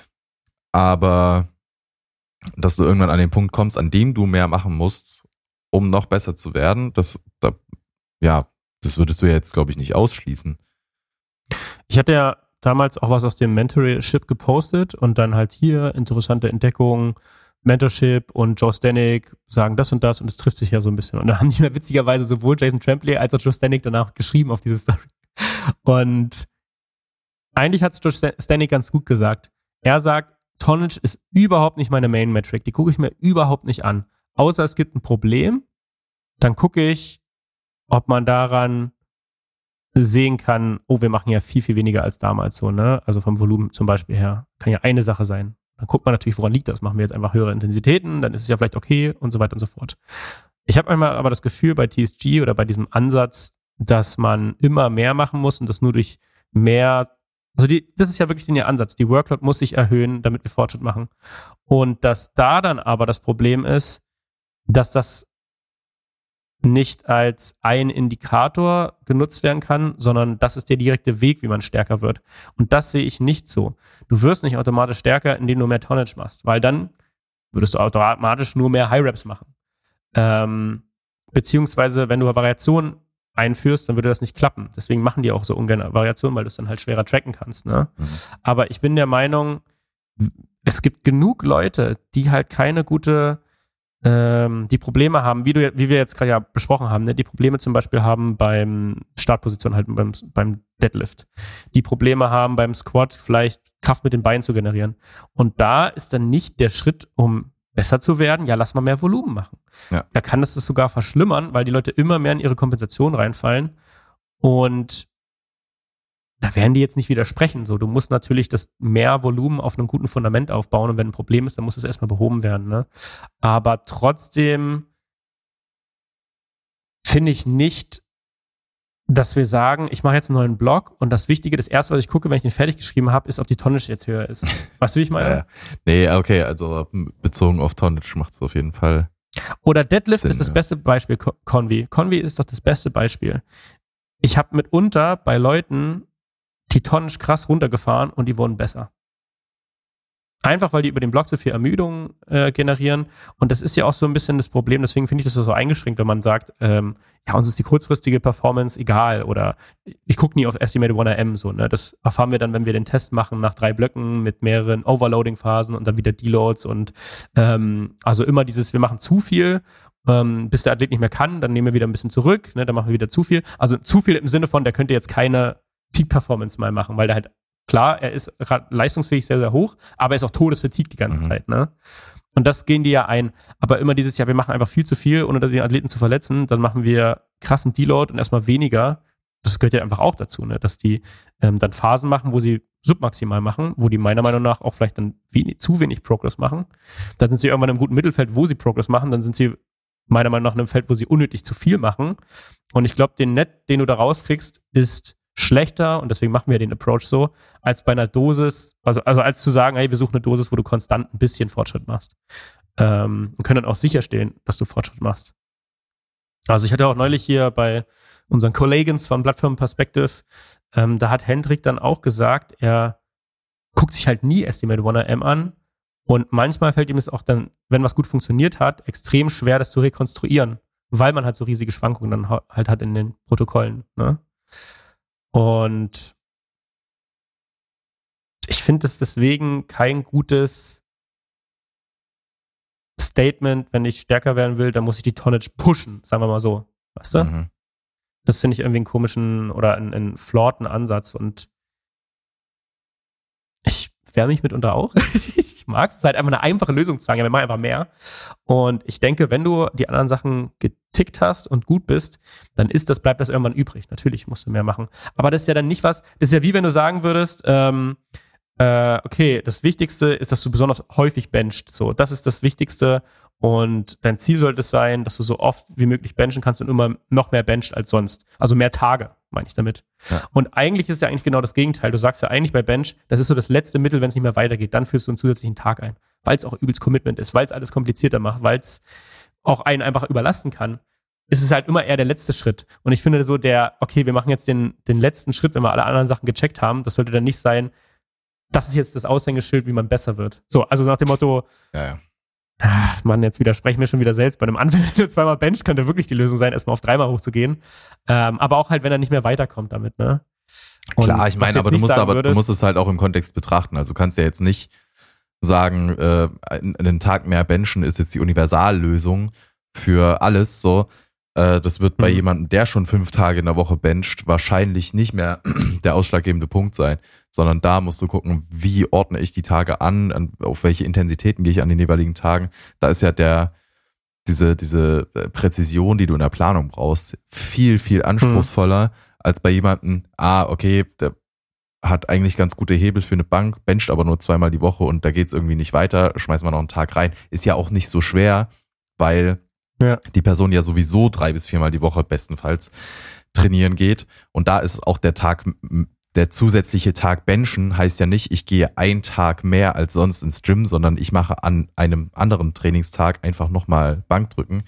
Aber dass du irgendwann an den Punkt kommst, an dem du mehr machen musst, um noch besser zu werden, das würdest du ja jetzt, glaube ich, nicht ausschließen. Ich hatte ja damals auch was aus dem Mentorship gepostet und dann halt hier interessante Entdeckungen, Mentorship und Joe Stanek sagen das und es trifft sich ja so ein bisschen. Und dann haben die mir witzigerweise sowohl Jason Tremblay als auch Joe Stanek danach geschrieben auf diese Story. Und eigentlich hat es Joe Stanek ganz gut gesagt. Er sagt, Tonnage ist überhaupt nicht meine Main-Metric. Die gucke ich mir überhaupt nicht an. Außer es gibt ein Problem, dann gucke ich, ob man daran sehen kann, oh, wir machen ja viel, viel weniger als damals so, ne? Also vom Volumen zum Beispiel her. Kann ja eine Sache sein. Dann guckt man natürlich, woran liegt das? Machen wir jetzt einfach höhere Intensitäten, dann ist es ja vielleicht okay und so weiter und so fort. Ich habe einmal aber das Gefühl bei TSG oder bei diesem Ansatz, dass man immer mehr machen muss und das nur durch mehr, also das ist ja wirklich der Ansatz. Die Workload muss sich erhöhen, damit wir Fortschritt machen. Und dass da dann aber das Problem ist, dass das nicht als ein Indikator genutzt werden kann, sondern das ist der direkte Weg, wie man stärker wird. Und das sehe ich nicht so. Du wirst nicht automatisch stärker, indem du mehr Tonnage machst, weil dann würdest du automatisch nur mehr High Reps machen. Beziehungsweise, wenn du Variationen einführst, dann würde das nicht klappen. Deswegen machen die auch so ungern Variationen, weil du es dann halt schwerer tracken kannst. Ne? Aber ich bin der Meinung, es gibt genug Leute, die halt keine gute die Probleme haben, wie wir jetzt gerade ja besprochen haben, ne? Die Probleme zum Beispiel haben beim Startposition halt beim Deadlift. Die Probleme haben beim Squat vielleicht Kraft mit den Beinen zu generieren. Und da ist dann nicht der Schritt, um besser zu werden, ja, lass mal mehr Volumen machen. Ja. Da kann das sogar verschlimmern, weil die Leute immer mehr in ihre Kompensation reinfallen und da werden die jetzt nicht widersprechen. So, du musst natürlich das mehr Volumen auf einem guten Fundament aufbauen und wenn ein Problem ist, dann muss es erstmal behoben werden. Ne? Aber trotzdem finde ich nicht, dass wir sagen, ich mache jetzt einen neuen Blog und das Wichtige, das Erste, was ich gucke, wenn ich den fertig geschrieben habe, ist, ob die Tonnage jetzt höher ist. Weißt du, wie ich meine? Ja. Nee, okay, also bezogen auf Tonnage macht es auf jeden Fall Oder Deadlift Sinn, ist das beste Beispiel, Convi. Convi ist doch das beste Beispiel. Ich habe mitunter bei Leuten die Tonnage krass runtergefahren und die wurden besser. Einfach, weil die über den Block so viel Ermüdung generieren. Und das ist ja auch so ein bisschen das Problem. Deswegen finde ich das so eingeschränkt, wenn man sagt, ja, uns ist die kurzfristige Performance egal. Oder ich gucke nie auf Estimated 1RM. So, ne? Das erfahren wir dann, wenn wir den Test machen nach 3 Blöcken mit mehreren Overloading-Phasen und dann wieder Deloads. Und also immer dieses, wir machen zu viel, bis der Athlet nicht mehr kann. Dann nehmen wir wieder ein bisschen zurück. Ne? Dann machen wir wieder zu viel. Also zu viel im Sinne von, der könnte jetzt keine Peak-Performance mal machen, weil der halt klar, er ist leistungsfähig sehr, sehr hoch, aber er ist auch todesfatigued die ganze Zeit, ne? Und das gehen die ja ein. Aber immer dieses, ja, wir machen einfach viel zu viel, ohne den Athleten zu verletzen, dann machen wir krassen Deload und erstmal weniger. Das gehört ja einfach auch dazu, ne? Dass die dann Phasen machen, wo sie submaximal machen, wo die meiner Meinung nach auch vielleicht dann zu wenig Progress machen. Dann sind sie irgendwann im guten Mittelfeld, wo sie Progress machen, dann sind sie meiner Meinung nach in einem Feld, wo sie unnötig zu viel machen. Und ich glaube, den Net, den du da rauskriegst, ist schlechter, und deswegen machen wir den Approach so, als bei einer Dosis, also als zu sagen, hey, wir suchen eine Dosis, wo du konstant ein bisschen Fortschritt machst. Und können dann auch sicherstellen, dass du Fortschritt machst. Also ich hatte auch neulich hier bei unseren Kollegen von Plattform Perspective, da hat Hendrik dann auch gesagt, er guckt sich halt nie Estimated 1RM an und manchmal fällt ihm es auch dann, wenn was gut funktioniert hat, extrem schwer, das zu rekonstruieren, weil man halt so riesige Schwankungen dann halt hat in den Protokollen, ne? Und ich finde es deswegen kein gutes Statement, wenn ich stärker werden will, dann muss ich die Tonnage pushen, sagen wir mal so. Weißt du? Mhm. Das finde ich irgendwie einen komischen oder einen flauten Ansatz und ich wehre mich mitunter auch. Ich mag es halt einfach eine einfache Lösung zu sagen, ja, wir machen einfach mehr. Und ich denke, wenn du die anderen Sachen getickt hast und gut bist, dann bleibt das irgendwann übrig. Natürlich musst du mehr machen. Aber das ist ja dann nicht was, das ist ja wie wenn du sagen würdest, okay, das Wichtigste ist, dass du besonders häufig benchst. So, das ist das Wichtigste. Und dein Ziel sollte es sein, dass du so oft wie möglich benchen kannst und immer noch mehr benchst als sonst. Also mehr Tage, meine ich damit. Ja. Und eigentlich ist es ja eigentlich genau das Gegenteil. Du sagst ja eigentlich bei Bench, das ist so das letzte Mittel, wenn es nicht mehr weitergeht. Dann führst du einen zusätzlichen Tag ein. Weil es auch übelst Commitment ist, weil es alles komplizierter macht, weil es auch einen einfach überlasten kann, ist es halt immer eher der letzte Schritt. Und ich finde so okay, wir machen jetzt den letzten Schritt, wenn wir alle anderen Sachen gecheckt haben, das sollte dann nicht sein, das ist jetzt das Aushängeschild, wie man besser wird. So, also nach dem Motto, Mann, jetzt widersprechen wir schon wieder selbst. Bei einem Anwender, der zweimal bencht, könnte wirklich die Lösung sein, erstmal auf 3-mal hochzugehen. Aber auch halt, wenn er nicht mehr weiterkommt damit, ne? Und klar, ich meine, aber du musst es halt auch im Kontext betrachten. Also du kannst ja jetzt nicht sagen, einen Tag mehr benchen ist jetzt die Universallösung für alles, so. Das wird bei jemandem, der schon 5 Tage in der Woche bencht, wahrscheinlich nicht mehr der ausschlaggebende Punkt sein, sondern da musst du gucken, wie ordne ich die Tage an auf welche Intensitäten gehe ich an den jeweiligen Tagen. Da ist ja diese Präzision, die du in der Planung brauchst, viel, viel anspruchsvoller als bei jemandem, okay, der hat eigentlich ganz gute Hebel für eine Bank, bencht aber nur 2-mal die Woche und da geht's irgendwie nicht weiter, schmeißen wir noch einen Tag rein. Ist ja auch nicht so schwer, weil die Person ja sowieso 3 bis 4-mal die Woche bestenfalls trainieren geht. Und da ist auch der zusätzliche Tag benchen heißt ja nicht, ich gehe einen Tag mehr als sonst ins Gym, sondern ich mache an einem anderen Trainingstag einfach nochmal Bankdrücken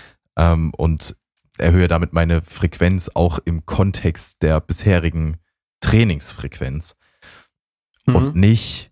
und erhöhe damit meine Frequenz auch im Kontext der bisherigen Trainingsfrequenz. Und nicht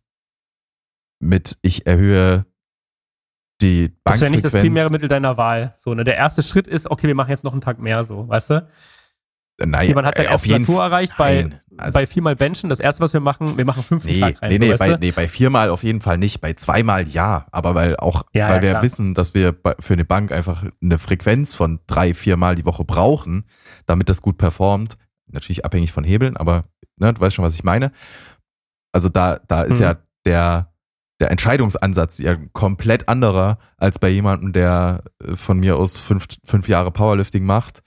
ich erhöhe die Bankfrequenz. Das ist ja nicht das primäre Mittel deiner Wahl. So, ne? Der erste Schritt ist, okay, wir machen jetzt noch einen Tag mehr, so, weißt du? Nein, man hat sein erstes Plateau erreicht bei 4-mal Benchen. Das erste, was wir machen 5 Tag rein. Bei 4-mal auf jeden Fall nicht. Bei 2-mal ja. Aber weil wir wissen, dass wir für eine Bank einfach eine Frequenz von 3-4-mal die Woche brauchen, damit das gut performt. Natürlich abhängig von Hebeln, aber ne, du weißt schon, was ich meine. Also da ist ja der Entscheidungsansatz ja komplett anderer als bei jemandem, der von mir aus 5 Jahre Powerlifting macht,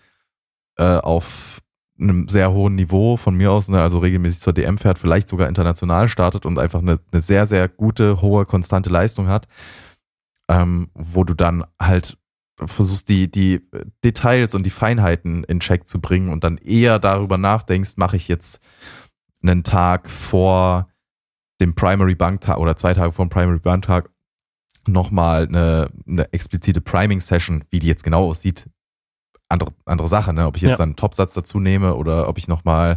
auf einem sehr hohen Niveau von mir aus, ne, also regelmäßig zur DM fährt, vielleicht sogar international startet und einfach eine sehr, sehr gute, hohe, konstante Leistung hat, wo du dann halt versuchst, die Details und die Feinheiten in Check zu bringen und dann eher darüber nachdenkst, mache ich jetzt einen Tag vor dem Primary Banktag oder 2 Tage vor dem Primary Banktag nochmal eine explizite Priming-Session, wie die jetzt genau aussieht, andere Sache, ne? Ob ich jetzt dann einen Topsatz dazu nehme oder ob ich nochmal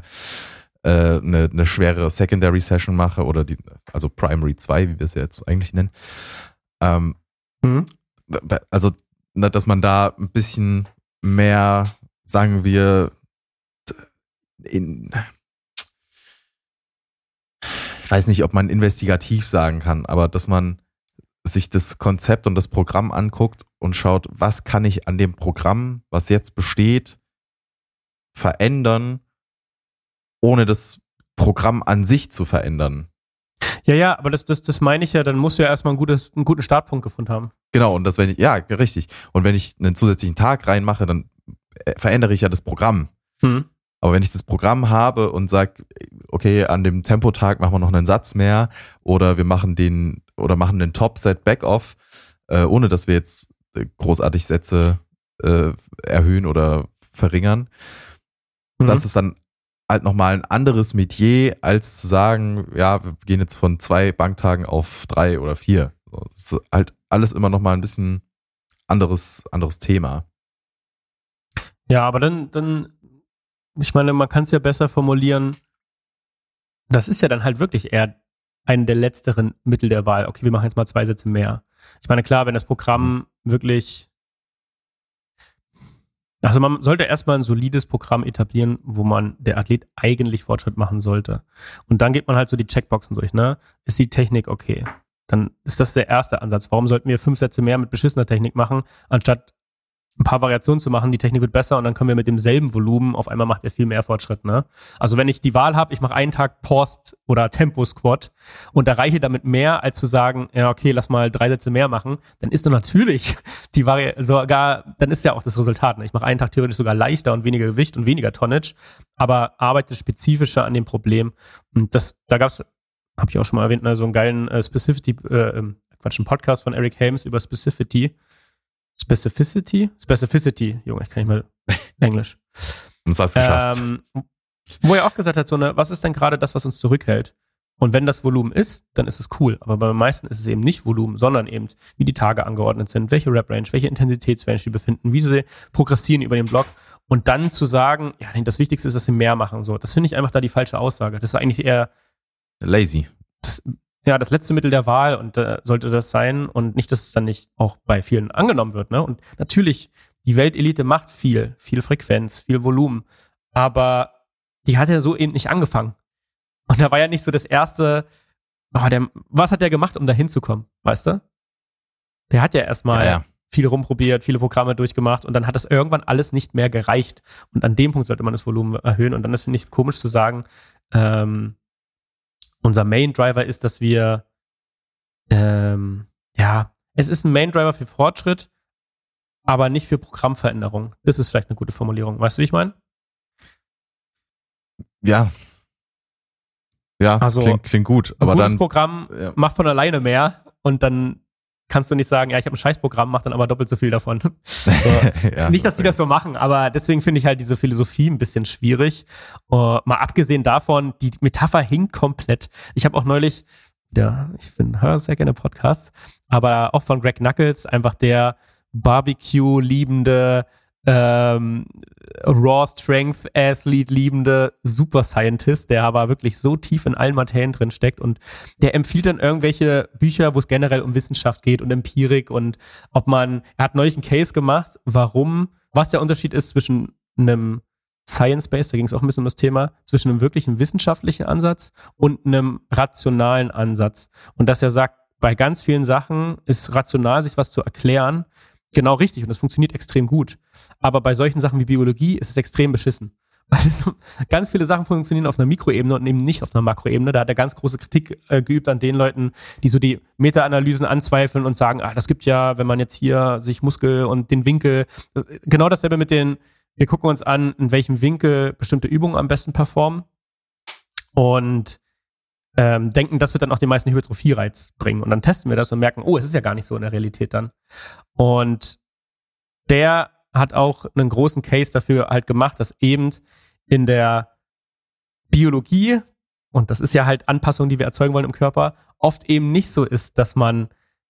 eine schwere Secondary-Session mache oder also Primary 2, wie wir es ja jetzt eigentlich nennen. Also, dass man da ein bisschen mehr, sagen wir, ich weiß nicht, ob man investigativ sagen kann, aber dass man sich das Konzept und das Programm anguckt und schaut, was kann ich an dem Programm, was jetzt besteht, verändern, ohne das Programm an sich zu verändern. Ja, aber das meine ich ja, dann musst du ja erstmal einen guten Startpunkt gefunden haben. Genau, und richtig. Und wenn ich einen zusätzlichen Tag reinmache, dann verändere ich ja das Programm. Aber wenn ich das Programm habe und sage, okay, an dem Tempotag machen wir noch einen Satz mehr oder wir machen einen Top-Set Back-Off, ohne dass wir jetzt großartig Sätze erhöhen oder verringern. Das ist dann halt nochmal ein anderes Metier, als zu sagen, ja, wir gehen jetzt von 2 Banktagen auf 3 oder 4. Das ist halt alles immer nochmal ein bisschen anderes Thema. Ja, aber dann ich meine, man kann es ja besser formulieren, das ist ja dann halt wirklich eher einen der letzteren Mittel der Wahl. Okay, wir machen jetzt mal 2 Sätze mehr. Ich meine, klar, wenn das Programm wirklich, also man sollte erstmal ein solides Programm etablieren, wo der Athlet eigentlich Fortschritt machen sollte. Und dann geht man halt so die Checkboxen durch, ne? Ist die Technik okay? Dann ist das der erste Ansatz. Warum sollten wir 5 Sätze mehr mit beschissener Technik machen, anstatt ein paar Variationen zu machen, die Technik wird besser und dann können wir mit demselben Volumen, auf einmal macht er viel mehr Fortschritt, ne? Also wenn ich die Wahl habe, ich mache einen Tag Post oder Tempo-Squat und erreiche damit mehr, als zu sagen, ja okay, lass mal 3 Sätze mehr machen, dann ist doch natürlich dann ist ja auch das Resultat, ne? Ich mache einen Tag theoretisch sogar leichter und weniger Gewicht und weniger Tonnage, aber arbeite spezifischer an dem Problem. Und da gab's, habe ich auch schon mal erwähnt, ne, so einen geilen einen Podcast von Eric Hames über Specificity, Junge, ich kann nicht mal Englisch. Und das hast du geschafft. Wo er auch gesagt hat, was ist denn gerade das, was uns zurückhält? Und wenn das Volumen ist, dann ist es cool. Aber bei den meisten ist es eben nicht Volumen, sondern eben, wie die Tage angeordnet sind, welche Rep-Range, welche Intensitätsrange die befinden, wie sie progressieren über den Block. Und dann zu sagen, ja, das Wichtigste ist, dass sie mehr machen. So, das finde ich einfach da die falsche Aussage. Das ist eigentlich eher lazy. Das letzte Mittel der Wahl und sollte das sein und nicht, dass es dann nicht auch bei vielen angenommen wird. Ne? Und natürlich, die Weltelite macht viel Frequenz, viel Volumen, aber die hat ja so eben nicht angefangen. Und da war ja nicht so das erste, was hat der gemacht, um da hinzukommen, weißt du? Der hat ja erstmal viel rumprobiert, viele Programme durchgemacht und dann hat das irgendwann alles nicht mehr gereicht. Und an dem Punkt sollte man das Volumen erhöhen. Und dann ist, finde ich, komisch zu sagen, unser Main Driver ist, dass wir, es ist ein Main Driver für Fortschritt, aber nicht für Programmveränderung. Das ist vielleicht eine gute Formulierung. Weißt du, wie ich meine? Ja. Ja, also, klingt gut. Aber ein gutes dann, Programm macht von alleine mehr und dann kannst du nicht sagen, ja, ich habe ein Scheißprogramm, mach dann aber doppelt so viel davon. So. Nicht, dass die das so machen, aber deswegen finde ich halt diese Philosophie ein bisschen schwierig. Mal abgesehen davon, die Metapher hinkt komplett. Ich habe auch neulich, ich höre sehr gerne Podcasts, aber auch von Greg Nuckols, einfach der Barbecue-liebende, Raw Strength Athlete liebende Super Scientist, der aber wirklich so tief in allen Materien drin steckt und der empfiehlt dann irgendwelche Bücher, wo es generell um Wissenschaft geht und Empirik und er hat neulich einen Case gemacht, was der Unterschied ist zwischen einem Science-Based, da ging es auch ein bisschen um das Thema, zwischen einem wirklichen wissenschaftlichen Ansatz und einem rationalen Ansatz. Und dass er sagt, bei ganz vielen Sachen ist rational, sich was zu erklären, genau richtig und das funktioniert extrem gut. Aber bei solchen Sachen wie Biologie ist es extrem beschissen. Weil ganz viele Sachen funktionieren auf einer Mikroebene und eben nicht auf einer Makroebene. Da hat er ganz große Kritik geübt an den Leuten, die so die Meta-Analysen anzweifeln und sagen, das gibt ja, wenn man jetzt hier sich Muskel und den Winkel, genau dasselbe mit wir gucken uns an, in welchem Winkel bestimmte Übungen am besten performen und denken, das wird dann auch den meisten Hypertrophie-Reiz bringen. Und dann testen wir das und merken, es ist ja gar nicht so in der Realität dann. Und der hat auch einen großen Case dafür halt gemacht, dass eben in der Biologie, und das ist ja halt Anpassung, die wir erzeugen wollen im Körper, oft eben nicht so ist, dass man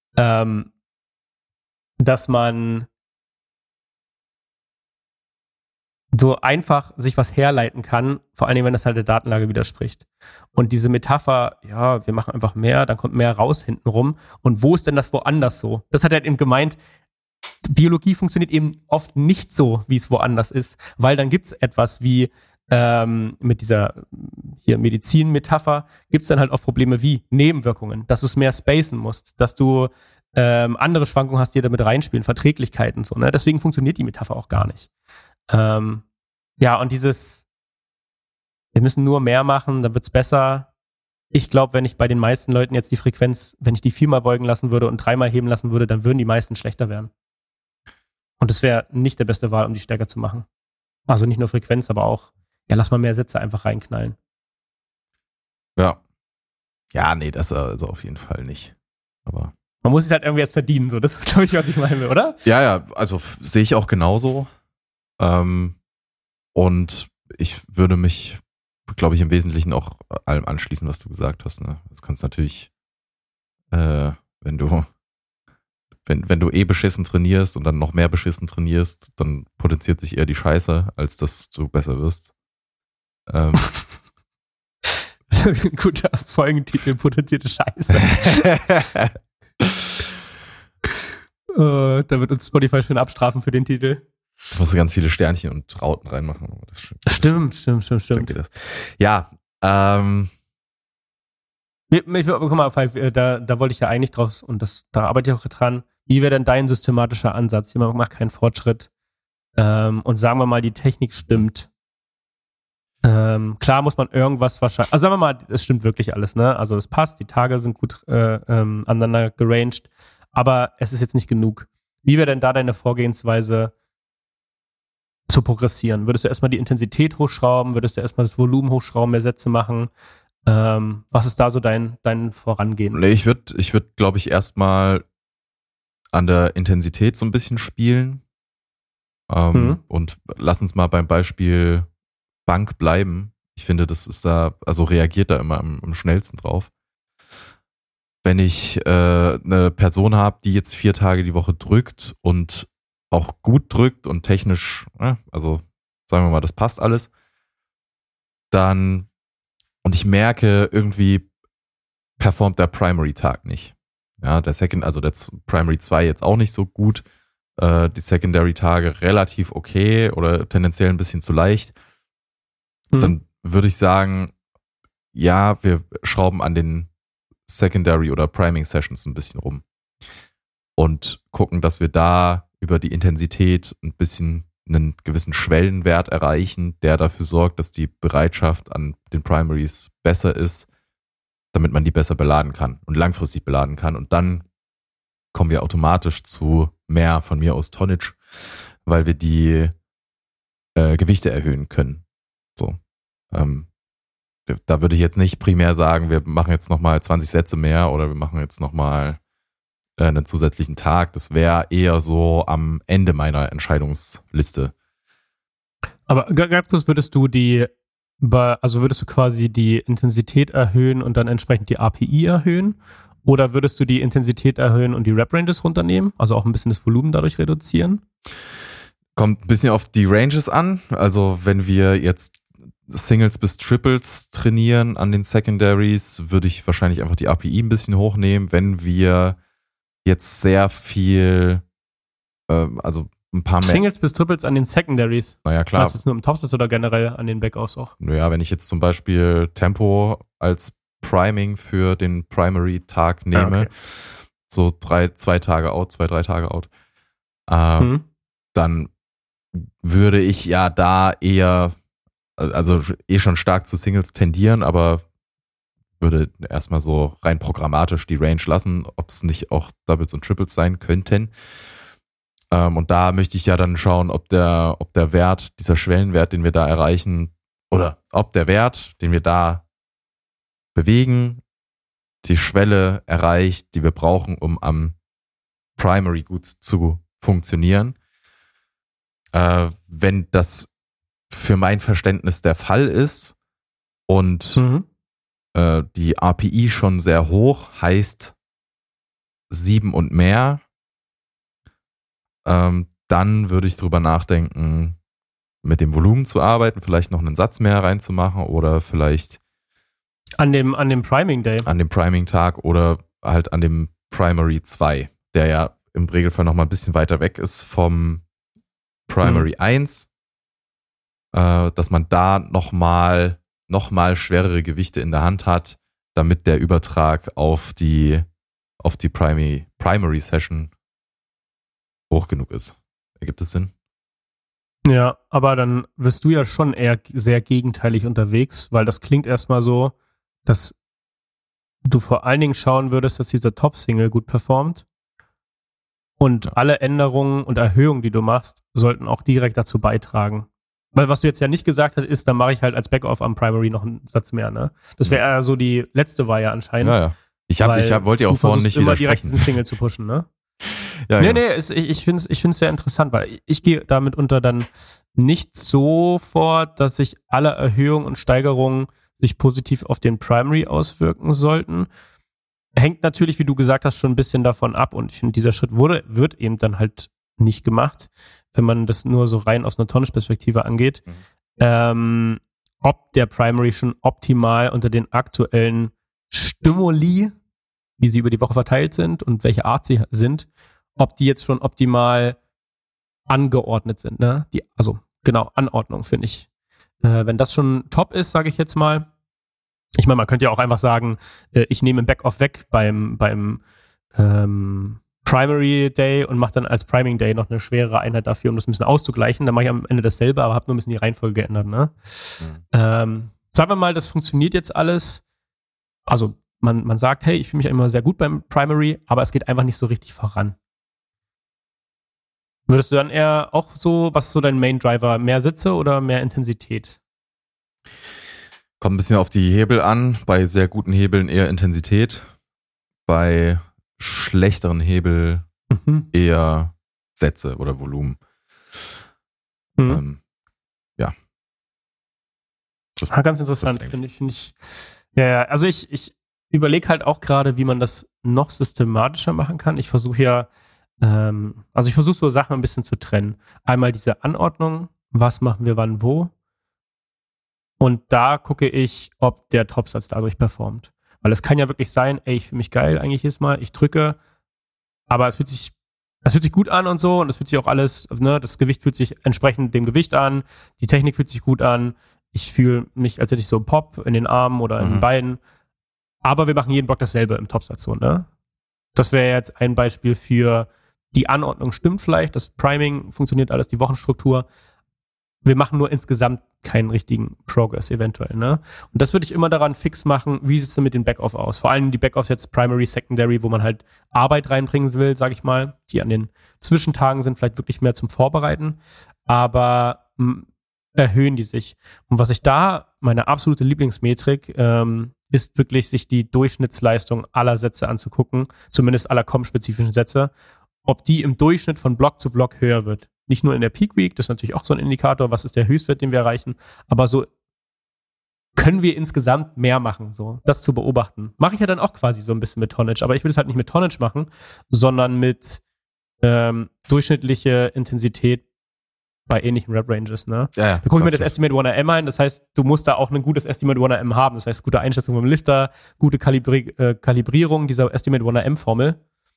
so einfach sich was herleiten kann, vor allem, wenn das halt der Datenlage widerspricht. Und diese Metapher, wir machen einfach mehr, dann kommt mehr raus hintenrum. Und wo ist denn das woanders so? Das hat er halt eben gemeint, Biologie funktioniert eben oft nicht so, wie es woanders ist, weil dann gibt's etwas wie mit dieser hier Medizin-Metapher gibt's dann halt auch Probleme wie Nebenwirkungen, dass du es mehr spacen musst, dass du andere Schwankungen hast, die damit reinspielen, Verträglichkeiten so. Ne? Deswegen funktioniert die Metapher auch gar nicht. Und wir müssen nur mehr machen, dann wird's besser. Ich glaube, wenn ich bei den meisten Leuten jetzt die Frequenz, wenn ich die 4-mal beugen lassen würde und 3-mal heben lassen würde, dann würden die meisten schlechter werden. Und das wäre nicht der beste Wahl, um die stärker zu machen. Also nicht nur Frequenz, aber auch, lass mal mehr Sätze einfach reinknallen. Ja. Ja, nee, das also auf jeden Fall nicht. Aber man muss es halt irgendwie erst verdienen, so. Das ist, glaube ich, was ich meine, oder? Ja, also sehe ich auch genauso. Und ich würde mich, glaube ich, im Wesentlichen auch allem anschließen, was du gesagt hast. Ne? Das kannst natürlich, wenn du beschissen trainierst und dann noch mehr beschissen trainierst, dann potenziert sich eher die Scheiße, als dass du besser wirst. Guter Folgentitel, potenzierte Scheiße. Da wird uns Spotify schön abstrafen für den Titel. Da musst du ganz viele Sternchen und Rauten reinmachen. Stimmt. Das. Ja, guck mal, Falk, da wollte ich ja eigentlich draus, und da arbeite ich auch dran. Wie wäre denn dein systematischer Ansatz? Jemand macht keinen Fortschritt. Und sagen wir mal, die Technik stimmt. Klar muss man irgendwas wahrscheinlich, also sagen wir mal, es stimmt wirklich alles, ne? Also es passt, die Tage sind gut aneinander geranged, aber es ist jetzt nicht genug. Wie wäre denn da deine Vorgehensweise zu progressieren? Würdest du erstmal die Intensität hochschrauben? Würdest du erstmal das Volumen hochschrauben, mehr Sätze machen? Was ist da so dein Vorangehen? Nee, ich würd, glaube ich, erstmal an der Intensität so ein bisschen spielen. Und lass uns mal beim Beispiel Bank bleiben. Ich finde, das ist da, also reagiert da immer am schnellsten drauf. Wenn ich eine Person habe, die jetzt 4 Tage die Woche drückt und auch gut drückt und technisch, also sagen wir mal, das passt alles, dann, und ich merke, irgendwie performt der Primary-Tag nicht. Ja, der Primary 2 jetzt auch nicht so gut, die Secondary-Tage relativ okay oder tendenziell ein bisschen zu leicht, dann würde ich sagen, ja, wir schrauben an den Secondary oder Priming Sessions ein bisschen rum und gucken, dass wir da über die Intensität ein bisschen einen gewissen Schwellenwert erreichen, der dafür sorgt, dass die Bereitschaft an den Primaries besser ist, damit man die besser beladen kann und langfristig beladen kann. Und dann kommen wir automatisch zu mehr von mir aus Tonnage, weil wir die Gewichte erhöhen können. So. Da würde ich jetzt nicht primär sagen, wir machen jetzt nochmal 20 Sätze mehr oder wir machen jetzt nochmal einen zusätzlichen Tag. Das wäre eher so am Ende meiner Entscheidungsliste. Aber ganz kurz, würdest du quasi die Intensität erhöhen und dann entsprechend die API erhöhen? Oder würdest du die Intensität erhöhen und die Rep-Ranges runternehmen? Also auch ein bisschen das Volumen dadurch reduzieren? Kommt ein bisschen auf die Ranges an. Also wenn wir jetzt Singles bis Triples trainieren an den Secondaries, würde ich wahrscheinlich einfach die API ein bisschen hochnehmen. Wenn wir jetzt sehr viel, also ein paar mehr. Singles bis Triples an den Secondaries? Naja, klar. Ist das nur im Tops oder generell an den Backoffs auch? Naja, wenn ich jetzt zum Beispiel Tempo als Priming für den Primary-Tag nehme, okay. So 3 Tage out, 3 Tage out, dann würde ich ja da eher, also schon stark zu Singles tendieren, aber würde erstmal so rein programmatisch die Range lassen, ob es nicht auch Doubles und Triples sein könnten. Und da möchte ich ja dann schauen, ob der Wert, dieser Schwellenwert, den wir da erreichen, oder ob der Wert, den wir da bewegen, die Schwelle erreicht, die wir brauchen, um am Primary gut zu funktionieren. Wenn das für mein Verständnis der Fall ist und die API schon sehr hoch, heißt 7 und mehr, dann würde ich drüber nachdenken, mit dem Volumen zu arbeiten, vielleicht noch einen Satz mehr reinzumachen oder vielleicht an dem Priming Day. An dem Priming-Tag oder halt an dem Primary 2, der ja im Regelfall noch mal ein bisschen weiter weg ist vom Primary 1, dass man da noch mal schwerere Gewichte in der Hand hat, damit der Übertrag auf die Primary Session hoch genug ist. Ergibt es Sinn? Ja, aber dann wirst du ja schon eher sehr gegenteilig unterwegs, weil das klingt erstmal so, dass du vor allen Dingen schauen würdest, dass dieser Top-Single gut performt und alle Änderungen und Erhöhungen, die du machst, sollten auch direkt dazu beitragen. Weil was du jetzt ja nicht gesagt hast, ist, dann mache ich halt als Backoff am Primary noch einen Satz mehr, ne? Das wäre eher so die letzte Wahl ja anscheinend. Ja. Ich wollte ja auch vorhin nicht immer direkt diesen Single zu pushen, ne? Ja, nee, genau. Ich finde es sehr interessant, weil ich gehe damit unter dann nicht so vor, dass sich alle Erhöhungen und Steigerungen sich positiv auf den Primary auswirken sollten. Hängt natürlich, wie du gesagt hast, schon ein bisschen davon ab und ich finde, dieser Schritt wird eben dann halt nicht gemacht, wenn man das nur so rein aus einer Tonnage-Perspektive angeht. Ob der Primary schon optimal unter den aktuellen Stimuli, wie sie über die Woche verteilt sind und welche Art sie sind, ob die jetzt schon optimal angeordnet sind, ne? Anordnung, finde ich. Wenn das schon top ist, sage ich jetzt mal. Ich meine, man könnte ja auch einfach sagen, ich nehme ein Backoff weg beim Primary Day und mache dann als Priming Day noch eine schwerere Einheit dafür, um das ein bisschen auszugleichen. Dann mache ich am Ende dasselbe, aber habe nur ein bisschen die Reihenfolge geändert, ne? Sagen wir mal, das funktioniert jetzt alles. Also man sagt, hey, ich fühle mich immer sehr gut beim Primary, aber es geht einfach nicht so richtig voran. Würdest du dann eher auch so, was ist so dein Main Driver, mehr Sätze oder mehr Intensität? Kommt ein bisschen auf die Hebel an. Bei sehr guten Hebeln eher Intensität. Bei schlechteren Hebel eher Sätze oder Volumen. Ja. Ganz interessant, finde ich. Ja, also ich überlege halt auch gerade, wie man das noch systematischer machen kann. Ich versuche so Sachen ein bisschen zu trennen. Einmal diese Anordnung, was machen wir wann wo. Und da gucke ich, ob der Topsatz dadurch performt. Weil es kann ja wirklich sein, ich fühle mich geil eigentlich jedes Mal, ich drücke, aber es fühlt sich gut an und so und es fühlt sich auch alles, ne, das Gewicht fühlt sich entsprechend dem Gewicht an, die Technik fühlt sich gut an, ich fühle mich, als hätte ich so einen Pop in den Armen oder in den Beinen, aber wir machen jeden Block dasselbe im Topsatz so, ne? Das wäre jetzt ein Beispiel für die Anordnung stimmt vielleicht, das Priming funktioniert alles, die Wochenstruktur. Wir machen nur insgesamt keinen richtigen Progress eventuell, ne? Und das würde ich immer daran fix machen, wie sieht es denn mit den Backoff aus? Vor allem die Backoffs jetzt Primary, Secondary, wo man halt Arbeit reinbringen will, sage ich mal. Die an den Zwischentagen sind vielleicht wirklich mehr zum Vorbereiten, aber erhöhen die sich. Und was ich da, meine absolute Lieblingsmetrik, ist wirklich, sich die Durchschnittsleistung aller Sätze anzugucken, zumindest aller COM-spezifischen Sätze, ob die im Durchschnitt von Block zu Block höher wird. Nicht nur in der Peak Week, das ist natürlich auch so ein Indikator, was ist der Höchstwert, den wir erreichen, aber so können wir insgesamt mehr machen, so das zu beobachten. Mache ich ja dann auch quasi so ein bisschen mit Tonnage, aber ich will es halt nicht mit Tonnage machen, sondern mit durchschnittliche Intensität bei ähnlichen Rep-Ranges, ne? Ja, da gucke ich mir das Estimate 1RM ein, das heißt, du musst da auch ein gutes Estimate 1RM haben, das heißt, gute Einschätzung vom Lifter, gute Kalibrierung dieser Estimate 1RM-Formel.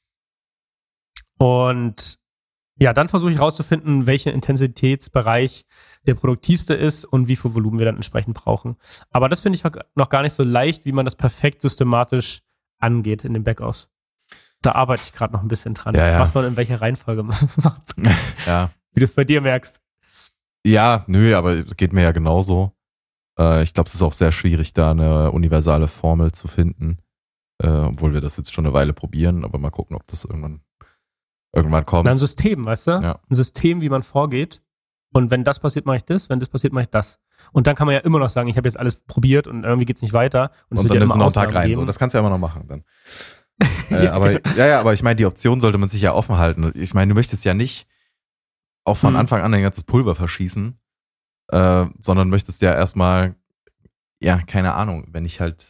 Und ja, dann versuche ich herauszufinden, welcher Intensitätsbereich der produktivste ist und wie viel Volumen wir dann entsprechend brauchen. Aber das finde ich noch gar nicht so leicht, wie man das perfekt systematisch angeht in den Backoffs. Da arbeite ich gerade noch ein bisschen dran, was man in welcher Reihenfolge macht. Ja. Wie du es bei dir merkst. Ja, aber geht mir ja genauso. Ich glaube, es ist auch sehr schwierig, da eine universale Formel zu finden. Obwohl wir das jetzt schon eine Weile probieren, aber mal gucken, ob das irgendwann kommt. Ein System, weißt du? Ja. Ein System, wie man vorgeht. Und wenn das passiert, mache ich das. Wenn das passiert, mache ich das. Und dann kann man ja immer noch sagen, ich habe jetzt alles probiert und irgendwie geht es nicht weiter. Und dann ist noch ein Tag rein. So, das kannst du ja immer noch machen dann. Aber ich meine, die Option sollte man sich ja offen halten. Ich meine, du möchtest ja nicht auch von Anfang an ein ganzes Pulver verschießen, sondern möchtest ja erstmal, keine Ahnung, wenn ich halt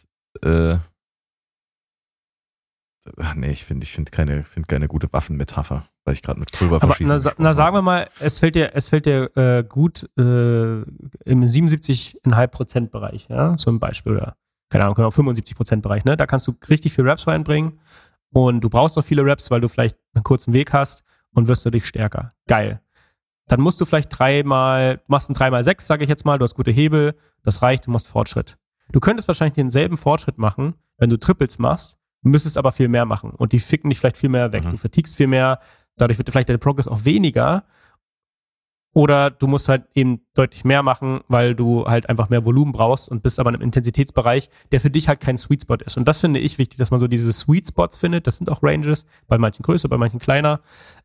ich finde keine gute Waffenmetapher, weil ich gerade mit Pulver verschießen. Sagen wir mal, es fällt dir gut im 77,5% Bereich, ja, so ein Beispiel, oder keine Ahnung, 75% Bereich, ne? Da kannst du richtig viel Reps reinbringen und du brauchst auch viele Reps, weil du vielleicht einen kurzen Weg hast und wirst dadurch stärker. Geil. Dann musst du vielleicht machst ein 3x6, sage ich jetzt mal, du hast gute Hebel, das reicht, du machst Fortschritt. Du könntest wahrscheinlich denselben Fortschritt machen, wenn du Triples machst, müsstest aber viel mehr machen und die ficken dich vielleicht viel mehr weg. Du vertiegst viel mehr, dadurch wird vielleicht der Progress auch weniger oder du musst halt eben deutlich mehr machen, weil du halt einfach mehr Volumen brauchst und bist aber in einem Intensitätsbereich, der für dich halt kein Sweet Spot ist. Und das finde ich wichtig, dass man so diese Sweet Spots findet. Das sind auch Ranges, bei manchen größer, bei manchen kleiner.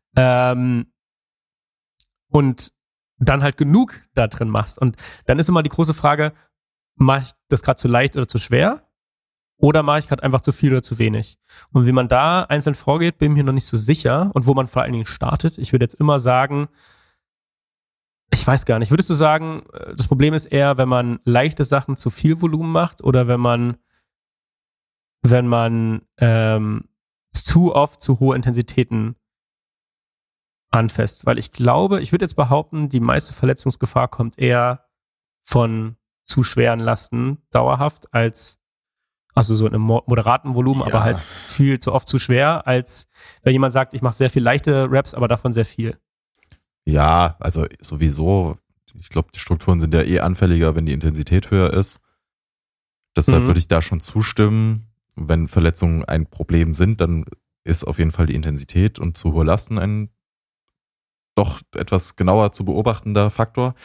Und dann halt genug da drin machst. Und dann ist immer die große Frage, mache ich das gerade zu leicht oder zu schwer? Oder mache ich gerade einfach zu viel oder zu wenig? Und wie man da einzeln vorgeht, bin ich mir noch nicht so sicher. Und wo man vor allen Dingen startet. Ich würde jetzt immer sagen, ich weiß gar nicht, würdest du sagen, das Problem ist eher, wenn man leichte Sachen zu viel Volumen macht oder wenn man zu oft zu hohe Intensitäten anfasst? Weil ich glaube, ich würde jetzt behaupten, die meiste Verletzungsgefahr kommt eher von zu schweren Lasten dauerhaft also so in einem moderaten Volumen, aber halt viel zu oft zu schwer, als wenn jemand sagt, ich mache sehr viel leichte Reps, aber davon sehr viel. Ja, also sowieso, ich glaube, die Strukturen sind ja anfälliger, wenn die Intensität höher ist. Deshalb würde ich da schon zustimmen. Wenn Verletzungen ein Problem sind, dann ist auf jeden Fall die Intensität und zu hohe Lasten ein doch etwas genauer zu beobachtender Faktor.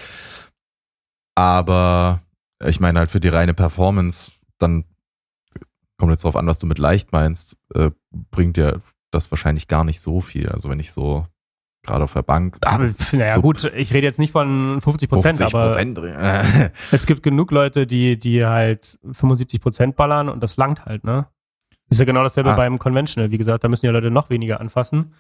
Aber ich meine halt für die reine Performance, dann kommt jetzt drauf an, was du mit leicht meinst, bringt dir das wahrscheinlich gar nicht so viel. Also wenn ich so gerade auf der Bank. Gut, ich rede jetzt nicht von 50%, aber es gibt genug Leute, die halt 75% ballern und das langt halt, ne? Ist ja genau dasselbe beim Conventional. Wie gesagt, da müssen ja Leute noch weniger anfassen.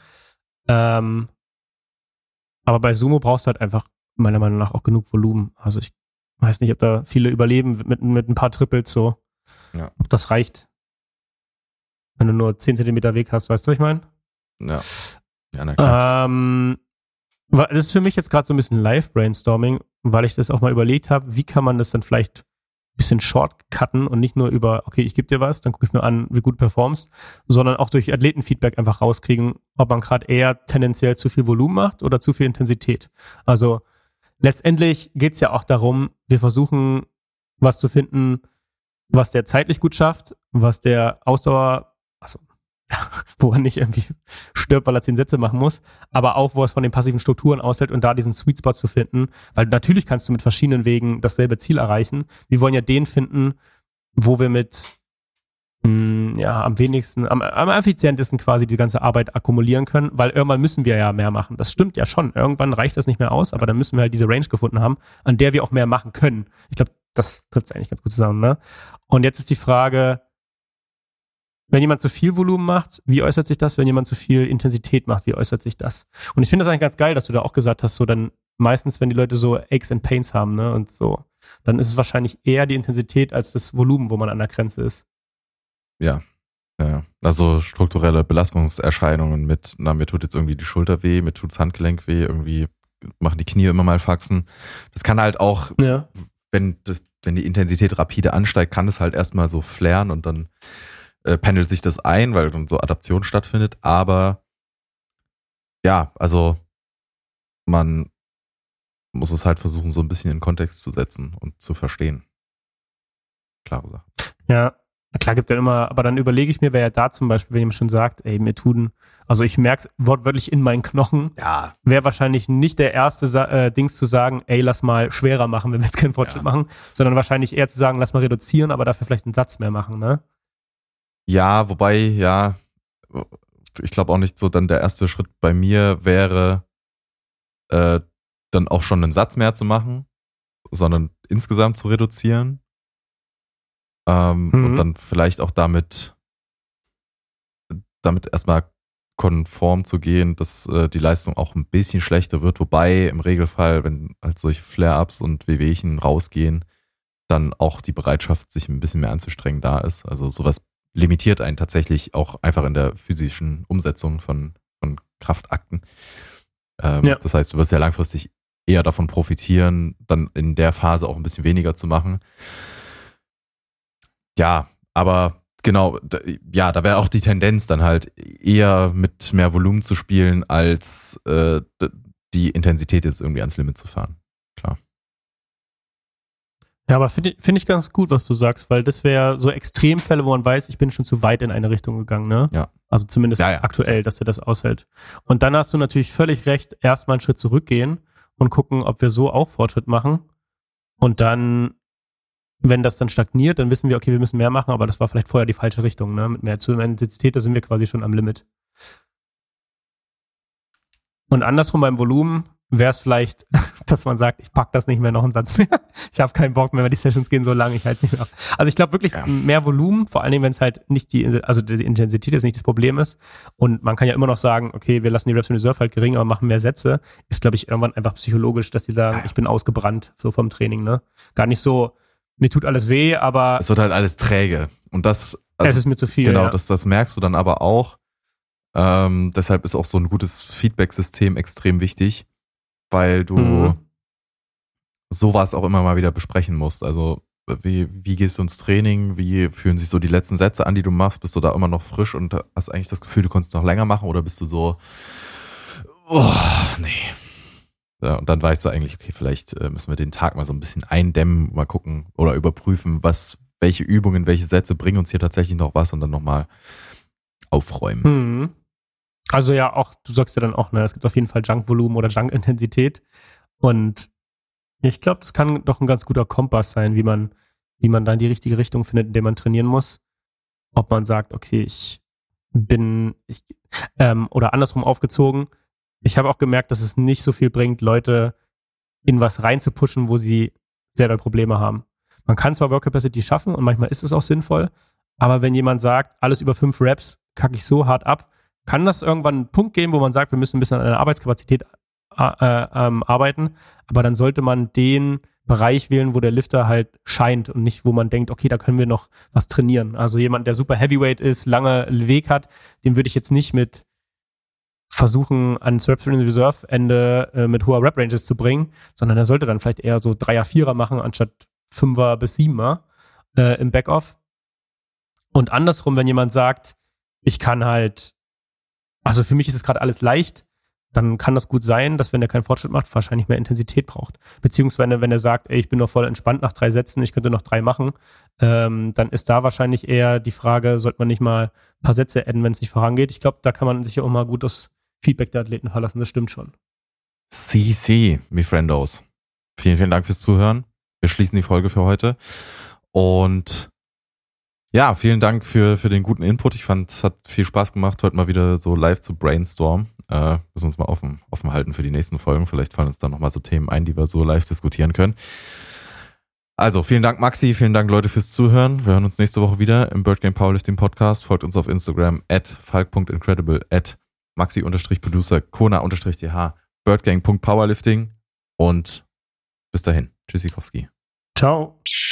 Aber bei Sumo brauchst du halt einfach meiner Meinung nach auch genug Volumen. Also ich Weiß nicht, ob da viele überleben mit ein paar Triples so. Ja. Ob das reicht. Wenn du nur 10 Zentimeter Weg hast, weißt du, was ich meine? Ja. Ja, na klar. Das ist für mich jetzt gerade so ein bisschen Live-Brainstorming, weil ich das auch mal überlegt habe, wie kann man das dann vielleicht ein bisschen shortcutten und nicht nur über, okay, ich gebe dir was, dann gucke ich mir an, wie gut du performst, sondern auch durch Athletenfeedback einfach rauskriegen, ob man gerade eher tendenziell zu viel Volumen macht oder zu viel Intensität. Also letztendlich geht es ja auch darum, wir versuchen, was zu finden, was der zeitlich gut schafft, was der Ausdauer, wo er nicht irgendwie stirbt, weil er 10 Sätze machen muss, aber auch, wo es von den passiven Strukturen aushält und da diesen Sweet Spot zu finden, weil natürlich kannst du mit verschiedenen Wegen dasselbe Ziel erreichen. Wir wollen ja den finden, wo wir mit am wenigsten, am effizientesten quasi die ganze Arbeit akkumulieren können, weil irgendwann müssen wir ja mehr machen. Das stimmt ja schon. Irgendwann reicht das nicht mehr aus, aber dann müssen wir halt diese Range gefunden haben, an der wir auch mehr machen können. Ich glaube, das trifft es eigentlich ganz gut zusammen, ne? Und jetzt ist die Frage, wenn jemand zu viel Volumen macht, wie äußert sich das? Wenn jemand zu viel Intensität macht, wie äußert sich das? Und ich finde das eigentlich ganz geil, dass du da auch gesagt hast, so dann meistens, wenn die Leute so Aches and Pains haben, ne, und so, dann ist es wahrscheinlich eher die Intensität als das Volumen, wo man an der Grenze ist. Ja. Also strukturelle Belastungserscheinungen mit, mir tut jetzt irgendwie die Schulter weh, mir tut das Handgelenk weh, irgendwie machen die Knie immer mal Faxen. Das kann halt auch, wenn die Intensität rapide ansteigt, kann es halt erstmal so flären und dann pendelt sich das ein, weil dann so Adaption stattfindet, aber ja, also man muss es halt versuchen, so ein bisschen in Kontext zu setzen und zu verstehen. Klare Sache. Ja, klar gibt ja immer, aber dann überlege ich mir, wer ja da zum Beispiel, wenn jemand schon sagt, ey, mir tun, also ich merke es wortwörtlich in meinen Knochen, wäre wahrscheinlich nicht der erste Dings zu sagen, ey, lass mal schwerer machen, wenn wir jetzt keinen Fortschritt machen, sondern wahrscheinlich eher zu sagen, lass mal reduzieren, aber dafür vielleicht einen Satz mehr machen, ne? Ja, wobei, ich glaube auch nicht so, dann der erste Schritt bei mir wäre, dann auch schon einen Satz mehr zu machen, sondern insgesamt zu reduzieren. Und dann vielleicht auch damit erstmal konform zu gehen, dass die Leistung auch ein bisschen schlechter wird, wobei im Regelfall, wenn halt solche Flare-Ups und Wehwehchen rausgehen, dann auch die Bereitschaft, sich ein bisschen mehr anzustrengen, da ist. Also sowas limitiert einen tatsächlich auch einfach in der physischen Umsetzung von Kraftakten. Das heißt, du wirst ja langfristig eher davon profitieren, dann in der Phase auch ein bisschen weniger zu machen. Ja, aber genau, da wäre auch die Tendenz dann halt eher mit mehr Volumen zu spielen, als die Intensität jetzt irgendwie ans Limit zu fahren. Klar. Ja, aber finde ich ganz gut, was du sagst, weil das wäre so Extremfälle, wo man weiß, ich bin schon zu weit in eine Richtung gegangen, ne? Ja. Also zumindest aktuell, dass er das aushält. Und dann hast du natürlich völlig recht, erstmal einen Schritt zurückgehen und gucken, ob wir so auch Fortschritt machen. Und dann, wenn das dann stagniert, dann wissen wir, okay, wir müssen mehr machen, aber das war vielleicht vorher die falsche Richtung, ne? Mit mehr Intensität, da sind wir quasi schon am Limit. Und andersrum beim Volumen wäre es vielleicht, dass man sagt, ich pack das nicht mehr, noch einen Satz mehr. Ich habe keinen Bock mehr, weil die Sessions gehen so lang, ich halte es nicht mehr auf. Also ich glaube wirklich mehr Volumen, vor allem wenn es halt nicht die Intensität jetzt nicht das Problem ist. Und man kann ja immer noch sagen, okay, wir lassen die Reps in Reserve halt gering, aber machen mehr Sätze. Ist, glaube ich, irgendwann einfach psychologisch, dass die sagen, ich bin ausgebrannt, so vom Training, ne? Gar nicht so, mir tut alles weh, aber es wird halt alles träge. Und das, es ist mir zu viel. Genau, das merkst du dann aber auch. Deshalb ist auch so ein gutes Feedback-System extrem wichtig, weil du sowas auch immer mal wieder besprechen musst. Also wie gehst du ins Training? Wie fühlen sich so die letzten Sätze an, die du machst? Bist du da immer noch frisch und hast eigentlich das Gefühl, du konntest noch länger machen? Oder bist du so, nee. Ja, und dann weißt du eigentlich, okay, vielleicht müssen wir den Tag mal so ein bisschen eindämmen, mal gucken oder überprüfen, welche Übungen, welche Sätze bringen uns hier tatsächlich noch was und dann nochmal aufräumen. Also ja, auch, du sagst ja dann auch, ne, es gibt auf jeden Fall Junk-Volumen oder Junk-Intensität und ich glaube, das kann doch ein ganz guter Kompass sein, wie man dann die richtige Richtung findet, in der man trainieren muss. Ob man sagt, okay, oder andersrum aufgezogen, ich habe auch gemerkt, dass es nicht so viel bringt, Leute in was reinzupushen, wo sie sehr doll Probleme haben. Man kann zwar Work Capacity schaffen und manchmal ist es auch sinnvoll, aber wenn jemand sagt, alles über 5 Reps kacke ich so hart ab, kann das irgendwann einen Punkt geben, wo man sagt, wir müssen ein bisschen an der Arbeitskapazität arbeiten, aber dann sollte man den Bereich wählen, wo der Lifter halt scheint und nicht, wo man denkt, okay, da können wir noch was trainieren. Also jemand, der super Heavyweight ist, lange Weg hat, den würde ich jetzt nicht mit versuchen, ans Reps in Reserve Ende mit hoher Rep Ranges zu bringen, sondern er sollte dann vielleicht eher so 3er, 4er machen, anstatt 5er bis 7er im Backoff. Und andersrum, wenn jemand sagt, ich kann halt, also für mich ist es gerade alles leicht, dann kann das gut sein, dass wenn er keinen Fortschritt macht, wahrscheinlich mehr Intensität braucht. Beziehungsweise wenn er sagt, ey, ich bin noch voll entspannt nach 3 Sätzen, ich könnte noch 3 machen, dann ist da wahrscheinlich eher die Frage, sollte man nicht mal ein paar Sätze adden, wenn es nicht vorangeht. Ich glaube, da kann man sich auch mal gut das Feedback der Athleten verlassen, das stimmt schon. mi friendos. Vielen, vielen Dank fürs Zuhören. Wir schließen die Folge für heute. Und ja, vielen Dank für den guten Input. Ich fand, es hat viel Spaß gemacht, heute mal wieder so live zu brainstormen. Müssen wir uns mal offen halten für die nächsten Folgen. Vielleicht fallen uns dann nochmal so Themen ein, die wir so live diskutieren können. Also, vielen Dank, Maxi. Vielen Dank, Leute, fürs Zuhören. Wir hören uns nächste Woche wieder im Bird Game Powerlifting Podcast. Folgt uns auf Instagram @falk.incredible, @maxi_producer, kona_th, birdgang.powerlifting und bis dahin. Tschüssikowski. Ciao.